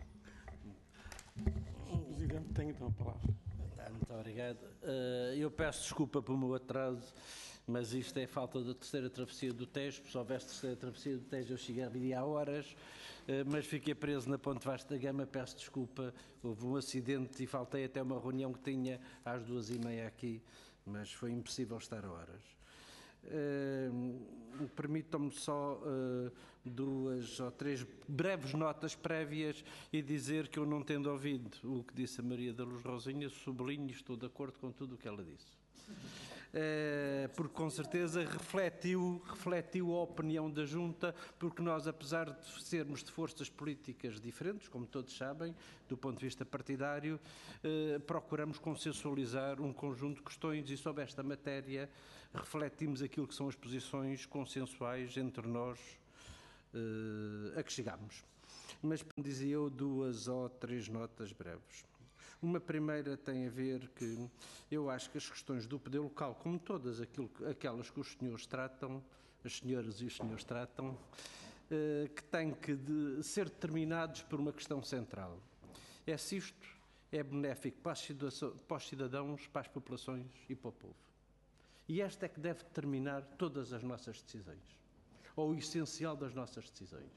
O Presidente tem então a palavra. Muito obrigado. Eu peço desculpa pelo meu atraso, mas isto é falta da terceira travessia do Tejo. Se houvesse terceira travessia do Tejo, eu chegaria há horas, mas fiquei preso na Ponte Vasco da Gama. Peço desculpa, houve um acidente e faltei até uma reunião que tinha às 2h30 aqui, mas foi impossível estar a horas. Permitam-me só 2 ou 3 breves notas prévias e dizer que eu, não tendo ouvido o que disse a Maria da Luz Rosinha, sublinho e estou de acordo com tudo o que ela disse. Porque com certeza refletiu a opinião da Junta, porque nós, apesar de sermos de forças políticas diferentes, como todos sabem, do ponto de vista partidário, procuramos consensualizar um conjunto de questões e sobre esta matéria refletimos aquilo que são as posições consensuais entre nós a que chegamos. Mas, dizia eu, 2 ou 3 notas breves. Uma primeira tem a ver que eu acho que as questões do poder local, como todas aquelas que os senhores tratam, as senhoras e os senhores tratam, que têm que ser determinados por uma questão central. É se isto é benéfico para os cidadãos, para as populações e para o povo. E esta é que deve determinar todas as nossas decisões, ou o essencial das nossas decisões.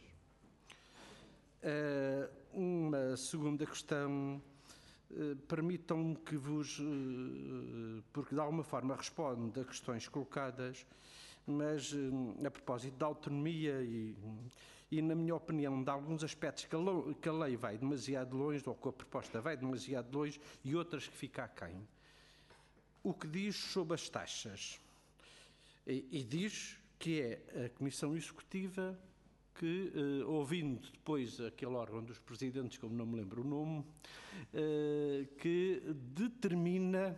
Uma segunda questão, permitam-me que porque de alguma forma responde a questões colocadas, mas a propósito da autonomia e na minha opinião, de alguns aspectos que a lei vai demasiado longe, ou que a proposta vai demasiado longe, e outras que fica aquém. o que diz sobre as taxas e diz que é a Comissão Executiva que, ouvindo depois aquele órgão dos presidentes, como não me lembro o nome, que determina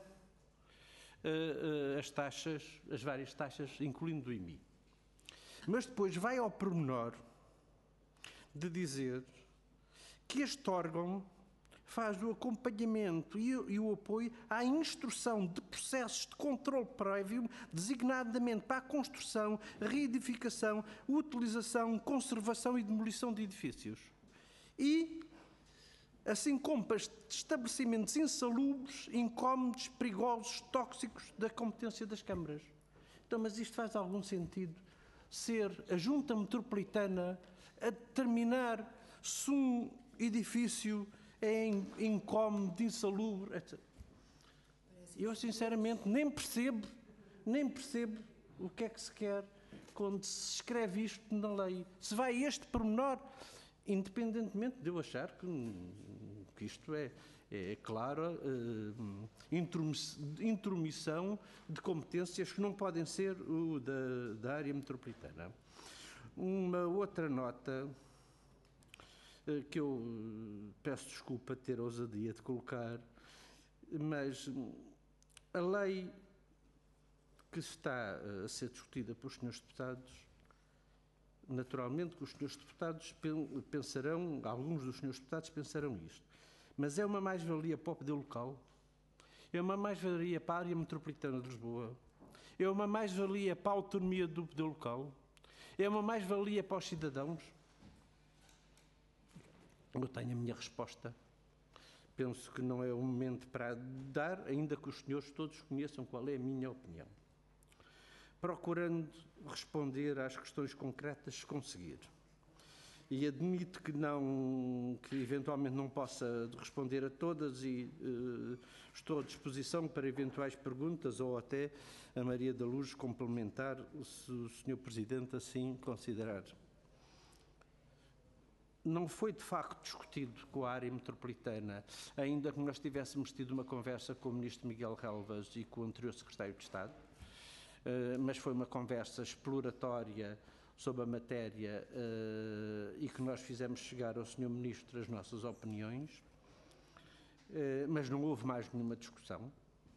as taxas, as várias taxas, incluindo o IMI. Mas depois vai ao pormenor de dizer que este órgão faz o acompanhamento e o apoio à instrução de processos de controle prévio, designadamente para a construção, reedificação, utilização, conservação e demolição de edifícios. E, assim como para estabelecimentos insalubres, incómodos, perigosos, tóxicos, da competência das câmaras. Então, mas isto faz algum sentido? Ser a Junta Metropolitana a determinar se um edifício é incómodo, insalubre, etc. Eu, sinceramente, nem percebo o que é que se quer quando se escreve isto na lei. Se vai este pormenor, independentemente de eu achar que isto é claro, intromissão de competências que não podem ser da área metropolitana. Uma outra nota que eu peço desculpa de ter a ousadia de colocar, mas a lei que está a ser discutida pelos senhores deputados, naturalmente que os senhores deputados pensarão, alguns dos senhores deputados pensarão isto, mas é uma mais-valia para o poder local, é uma mais-valia para a área metropolitana de Lisboa, é uma mais-valia para a autonomia do poder local, é uma mais-valia para os cidadãos. Eu tenho a minha resposta. Penso que não é o momento para dar, ainda que os senhores todos conheçam qual é a minha opinião. Procurando responder às questões concretas, se conseguir. E admito que eventualmente não possa responder a todas e estou à disposição para eventuais perguntas ou até a Maria da Luz complementar, se o Sr. Presidente assim considerar. Não foi de facto discutido com a área metropolitana, ainda que nós tivéssemos tido uma conversa com o Ministro Miguel Relvas e com o anterior Secretário de Estado, mas foi uma conversa exploratória sobre a matéria e que nós fizemos chegar ao Sr. Ministro as nossas opiniões, mas não houve mais nenhuma discussão.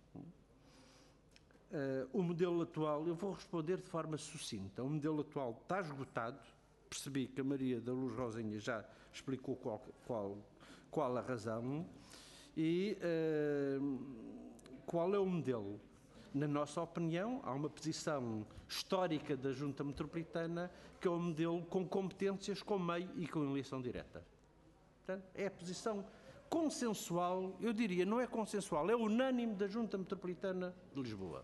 O modelo atual, eu vou responder de forma sucinta, o modelo atual está esgotado. Percebi que a Maria da Luz Rosinha já explicou qual a razão e qual é o modelo. Na nossa opinião, há uma posição histórica da Junta Metropolitana que é o modelo com competências, com meio e com eleição direta. Portanto, é a posição consensual, eu diria, não é consensual, é unânime da Junta Metropolitana de Lisboa.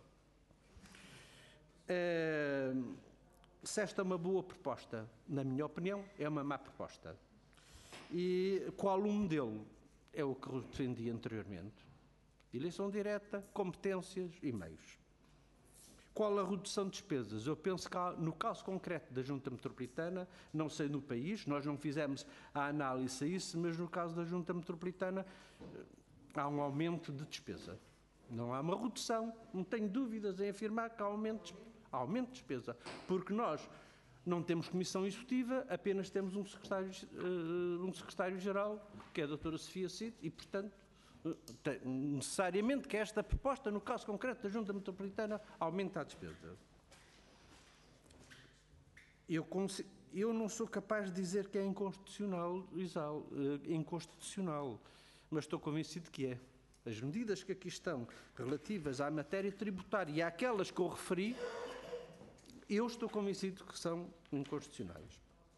Se esta é uma boa proposta, na minha opinião, é uma má proposta. E qual o modelo? É o que eu defendi anteriormente. Eleição direta, competências e meios. Qual a redução de despesas? Eu penso que no caso concreto da Junta Metropolitana, não sei no país, nós não fizemos a análise a isso, mas no caso da Junta Metropolitana há um aumento de despesa. Não há uma redução, não tenho dúvidas em afirmar que há aumento de despesa, porque nós não temos comissão executiva, apenas temos um secretário-geral, que é a doutora Sofia Cid, e, portanto, necessariamente que esta proposta, no caso concreto da Junta Metropolitana, aumenta a despesa. Eu não sou capaz de dizer que é inconstitucional, mas estou convencido que é. As medidas que aqui estão relativas à matéria tributária e àquelas que eu referi, eu estou convencido que são inconstitucionais.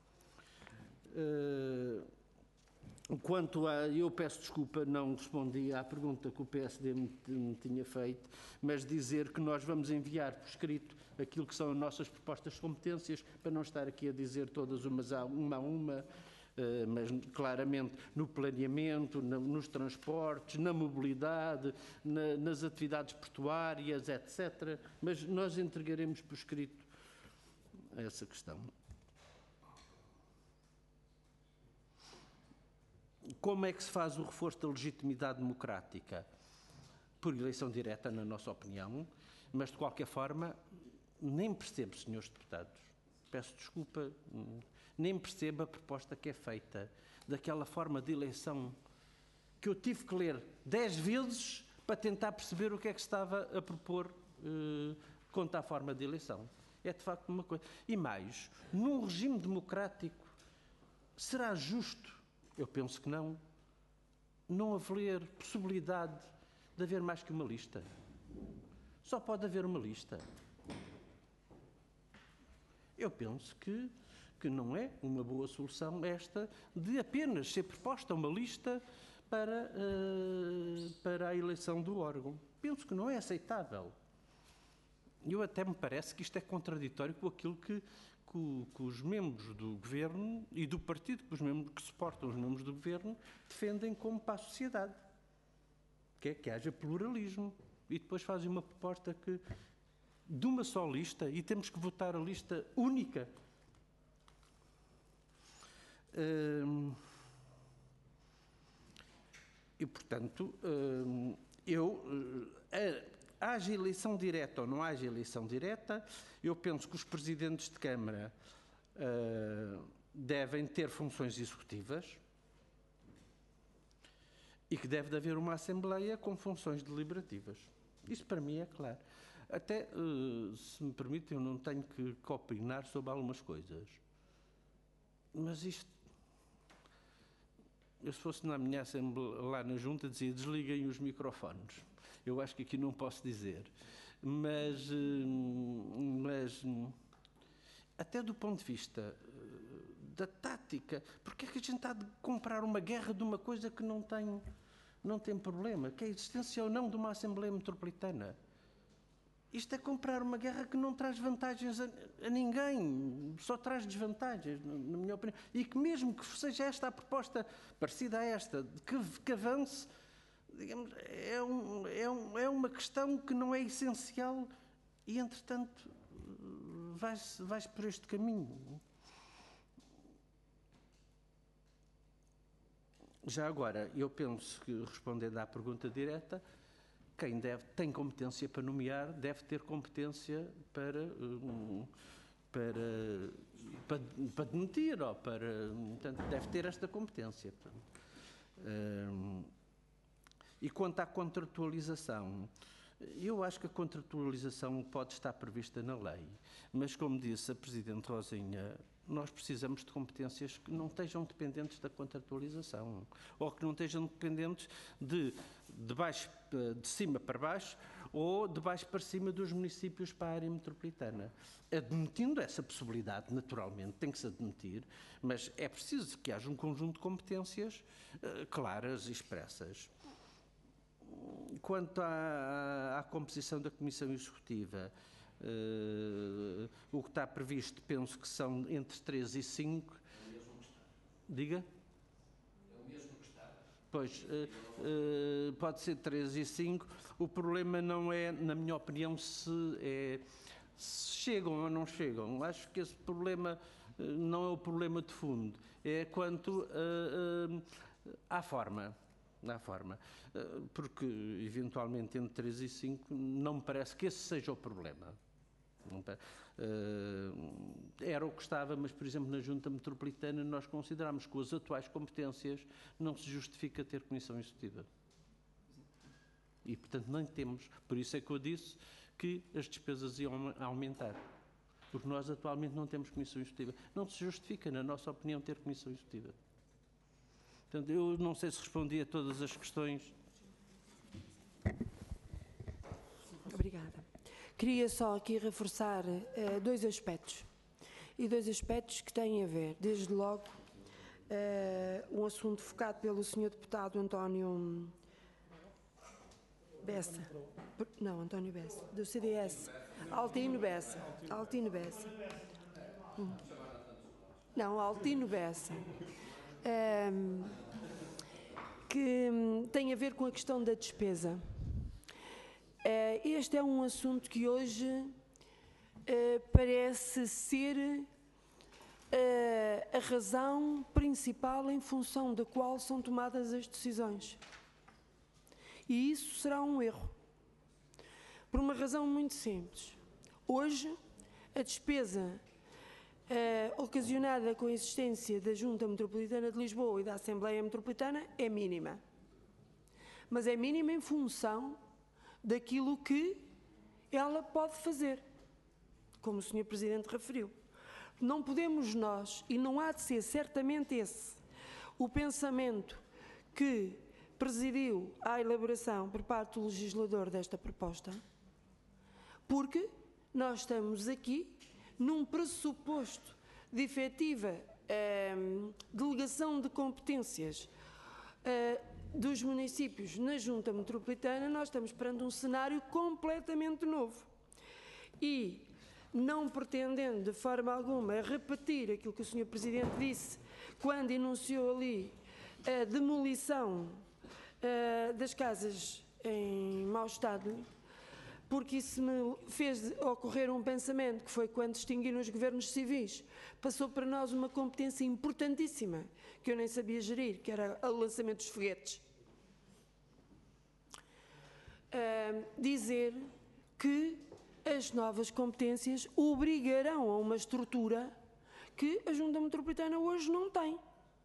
Quanto a... Eu peço desculpa, não respondi à pergunta que o PSD me tinha feito, mas dizer que nós vamos enviar por escrito aquilo que são as nossas propostas de competências, para não estar aqui a dizer todas uma a uma, mas claramente no planeamento, nos transportes, na mobilidade, nas atividades portuárias, etc. Mas nós entregaremos por escrito essa questão. Como é que se faz o reforço da legitimidade democrática? por eleição direta, na nossa opinião, mas de qualquer forma nem percebo, senhores deputados, peço desculpa, nem percebo a proposta que é feita daquela forma de eleição que eu tive que ler 10 vezes para tentar perceber o que é que estava a propor quanto à forma de eleição. É de facto uma coisa. E mais, num regime democrático, será justo? Eu penso que não. Não haver possibilidade de haver mais que uma lista. Só pode haver uma lista. Eu penso que não é uma boa solução esta de apenas ser proposta uma lista para a eleição do órgão. Penso que não é aceitável. Eu até me parece que isto é contraditório com aquilo que os membros do Governo e do partido que suportam os membros do Governo defendem como para a sociedade, que é que haja pluralismo. E depois fazem uma proposta de uma só lista e temos que votar a lista única. E, portanto, haja eleição direta ou não haja eleição direta, eu penso que os presidentes de Câmara devem ter funções executivas e que deve haver uma Assembleia com funções deliberativas. Isso para mim é claro. Até, se me permite, eu não tenho que opinar sobre algumas coisas. Mas isto... Eu, se fosse na minha Assembleia, lá na Junta, dizia desliguem os microfones. Eu acho que aqui não posso dizer. Mas até do ponto de vista da tática, porque é que a gente está a comprar uma guerra de uma coisa que não tem problema, que é a existência ou não de uma Assembleia Metropolitana? Isto é comprar uma guerra que não traz vantagens a ninguém, só traz desvantagens, na minha opinião. E que mesmo que seja esta a proposta parecida a esta, que avance, digamos, é uma questão que não é essencial e, entretanto, vai-se por este caminho. Já agora, eu penso que, respondendo à pergunta direta, quem tem competência para nomear deve ter competência para demitir, ou portanto, deve ter esta competência. E quanto à contratualização, eu acho que a contratualização pode estar prevista na lei, mas, como disse a Presidente Rosinha, nós precisamos de competências que não estejam dependentes da contratualização, ou que não estejam dependentes de cima para baixo, ou de baixo para cima dos municípios para a área metropolitana. Admitindo essa possibilidade, naturalmente, tem que se admitir, mas é preciso que haja um conjunto de competências claras e expressas. Quanto à composição da Comissão Executiva, o que está previsto, penso que são entre 3 e 5. É o mesmo que está. Diga? É o mesmo que está. Pois, pode ser 3 e 5. O problema não é, na minha opinião, se chegam ou não chegam. Acho que esse problema não é o problema de fundo. É quanto à forma. Porque, eventualmente, entre 3 e 5, não me parece que esse seja o problema. Era o que estava, mas, por exemplo, na Junta Metropolitana, nós consideramos que com as atuais competências não se justifica ter comissão executiva. E, portanto, não temos. Por isso é que eu disse que as despesas iam aumentar. Porque nós, atualmente, não temos comissão executiva. Não se justifica, na nossa opinião, ter comissão executiva. Portanto, eu não sei se respondi a todas as questões. Obrigada. Queria só aqui reforçar dois aspectos. E dois aspectos que têm a ver, desde logo, um assunto focado pelo Sr. Deputado António Bessa. Não, António Bessa, do CDS. Altino Bessa. Não, Altino Bessa. Que tem a ver com a questão da despesa. Este é um assunto que hoje parece ser a razão principal em função da qual são tomadas as decisões. E isso será um erro. Por uma razão muito simples. Hoje, a despesa ocasionada com a existência da Junta Metropolitana de Lisboa e da Assembleia Metropolitana é mínima. Mas é mínima em função daquilo que ela pode fazer, como o Sr. Presidente referiu. Não podemos nós, e não há de ser certamente esse o pensamento que presidiu à elaboração por parte do legislador desta proposta, porque nós estamos aqui num pressuposto de efetiva delegação de competências dos municípios na Junta Metropolitana. Nós estamos perante um cenário completamente novo. E, não pretendendo de forma alguma repetir aquilo que o Sr. Presidente disse quando enunciou ali a demolição das casas em mau estado, porque isso me fez ocorrer um pensamento que foi quando extinguiram os governos civis, passou para nós uma competência importantíssima que eu nem sabia gerir, que era o lançamento dos foguetes. Dizer que as novas competências obrigarão a uma estrutura que a Junta Metropolitana hoje não tem.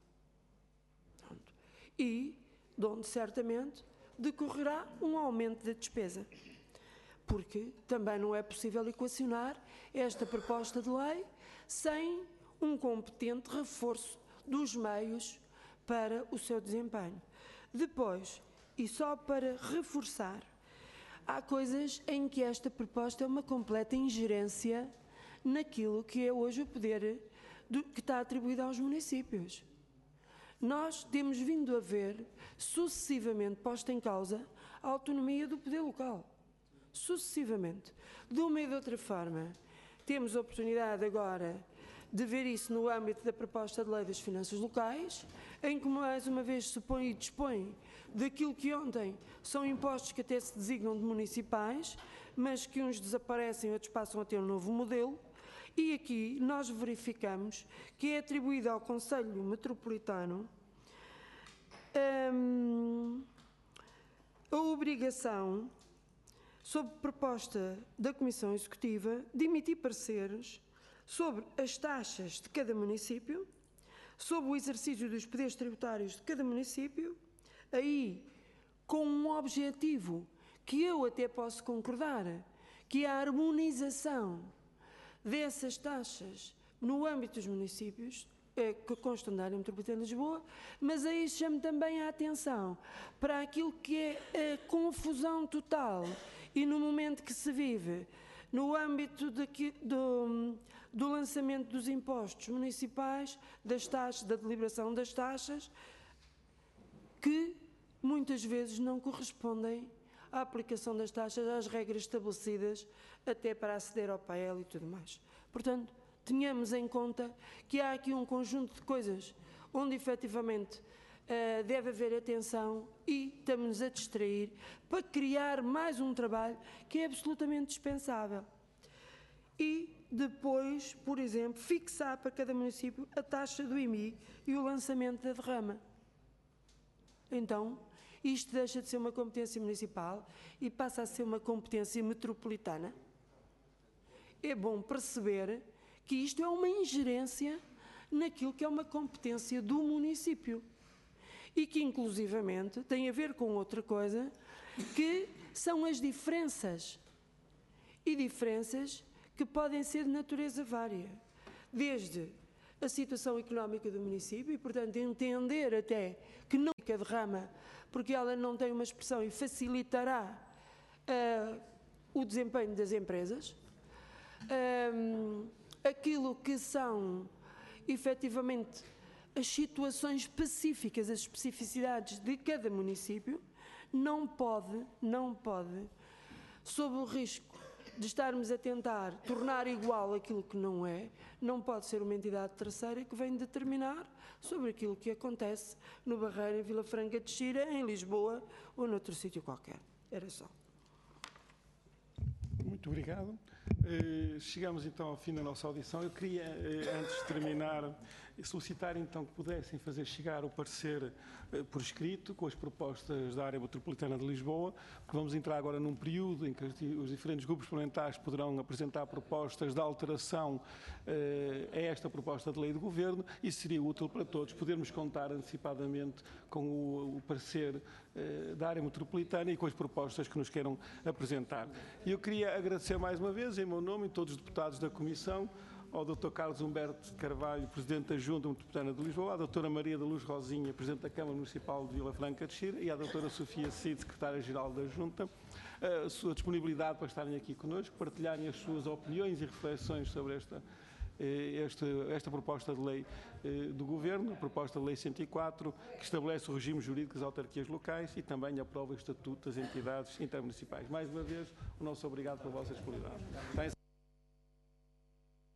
E de onde certamente decorrerá um aumento da despesa. Porque também não é possível equacionar esta proposta de lei sem um competente reforço dos meios para o seu desempenho. Depois, e só para reforçar, há coisas em que esta proposta é uma completa ingerência naquilo que é hoje o poder que está atribuído aos municípios. Nós temos vindo a ver, sucessivamente posta em causa, a autonomia do poder local. Sucessivamente. De uma e de outra forma, temos a oportunidade agora de ver isso no âmbito da proposta de lei das finanças locais, em que mais uma vez se põe e dispõe daquilo que ontem são impostos que até se designam de municipais, mas que uns desaparecem, outros passam a ter um novo modelo, e aqui nós verificamos que é atribuída ao Conselho Metropolitano a obrigação, sob proposta da Comissão Executiva, de emitir pareceres sobre as taxas de cada município, sobre o exercício dos poderes tributários de cada município, aí com um objetivo que eu até posso concordar, que é a harmonização dessas taxas no âmbito dos municípios, que constam da área metropolitana de Lisboa, mas aí chamo também a atenção para aquilo que é a confusão total e no momento que se vive no âmbito do lançamento dos impostos municipais, das taxas, da deliberação das taxas, que muitas vezes não correspondem à aplicação das taxas às regras estabelecidas até para aceder ao PAEL e tudo mais. Portanto, tenhamos em conta que há aqui um conjunto de coisas onde efetivamente deve haver atenção e estamos a distrair para criar mais um trabalho que é absolutamente dispensável. E depois, por exemplo, fixar para cada município a taxa do IMI e o lançamento da derrama. Então, isto deixa de ser uma competência municipal e passa a ser uma competência metropolitana. É bom perceber que isto é uma ingerência naquilo que é uma competência do município e que, inclusivamente, tem a ver com outra coisa, que são as diferenças, e diferenças que podem ser de natureza vária, desde a situação económica do município e, portanto, entender até que não é derrama, porque ela não tem uma expressão e facilitará o desempenho das empresas, aquilo que são, efetivamente, as situações específicas, as especificidades de cada município, não pode, sob o risco de estarmos a tentar tornar igual aquilo que não é, não pode ser uma entidade terceira que vem determinar sobre aquilo que acontece no Barreiro, em Vila Franca de Xira, em Lisboa ou noutro sítio qualquer. Era só. Muito obrigado. Chegamos então ao fim da nossa audição. Eu queria, antes de terminar, solicitar então que pudessem fazer chegar o parecer por escrito com as propostas da área metropolitana de Lisboa, porque vamos entrar agora num período em que os diferentes grupos parlamentares poderão apresentar propostas de alteração a esta proposta de lei de governo, e seria útil para todos podermos contar antecipadamente com o parecer da área metropolitana e com as propostas que nos queiram apresentar. E eu queria agradecer mais uma vez, em meu nome e todos os deputados da Comissão, ao Dr. Carlos Humberto Carvalho, Presidente da Junta Metropolitana de Lisboa, à Dra. Maria da Luz Rosinha, Presidente da Câmara Municipal de Vila Franca de Xira, e à Dra. Sofia Cid, Secretária-Geral da Junta, a sua disponibilidade para estarem aqui connosco, partilharem as suas opiniões e reflexões sobre esta proposta de lei do Governo, a proposta de lei 104, que estabelece o regime jurídico das autarquias locais e também aprova o Estatuto das Entidades Intermunicipais. Mais uma vez, o nosso obrigado pela vossa disponibilidade.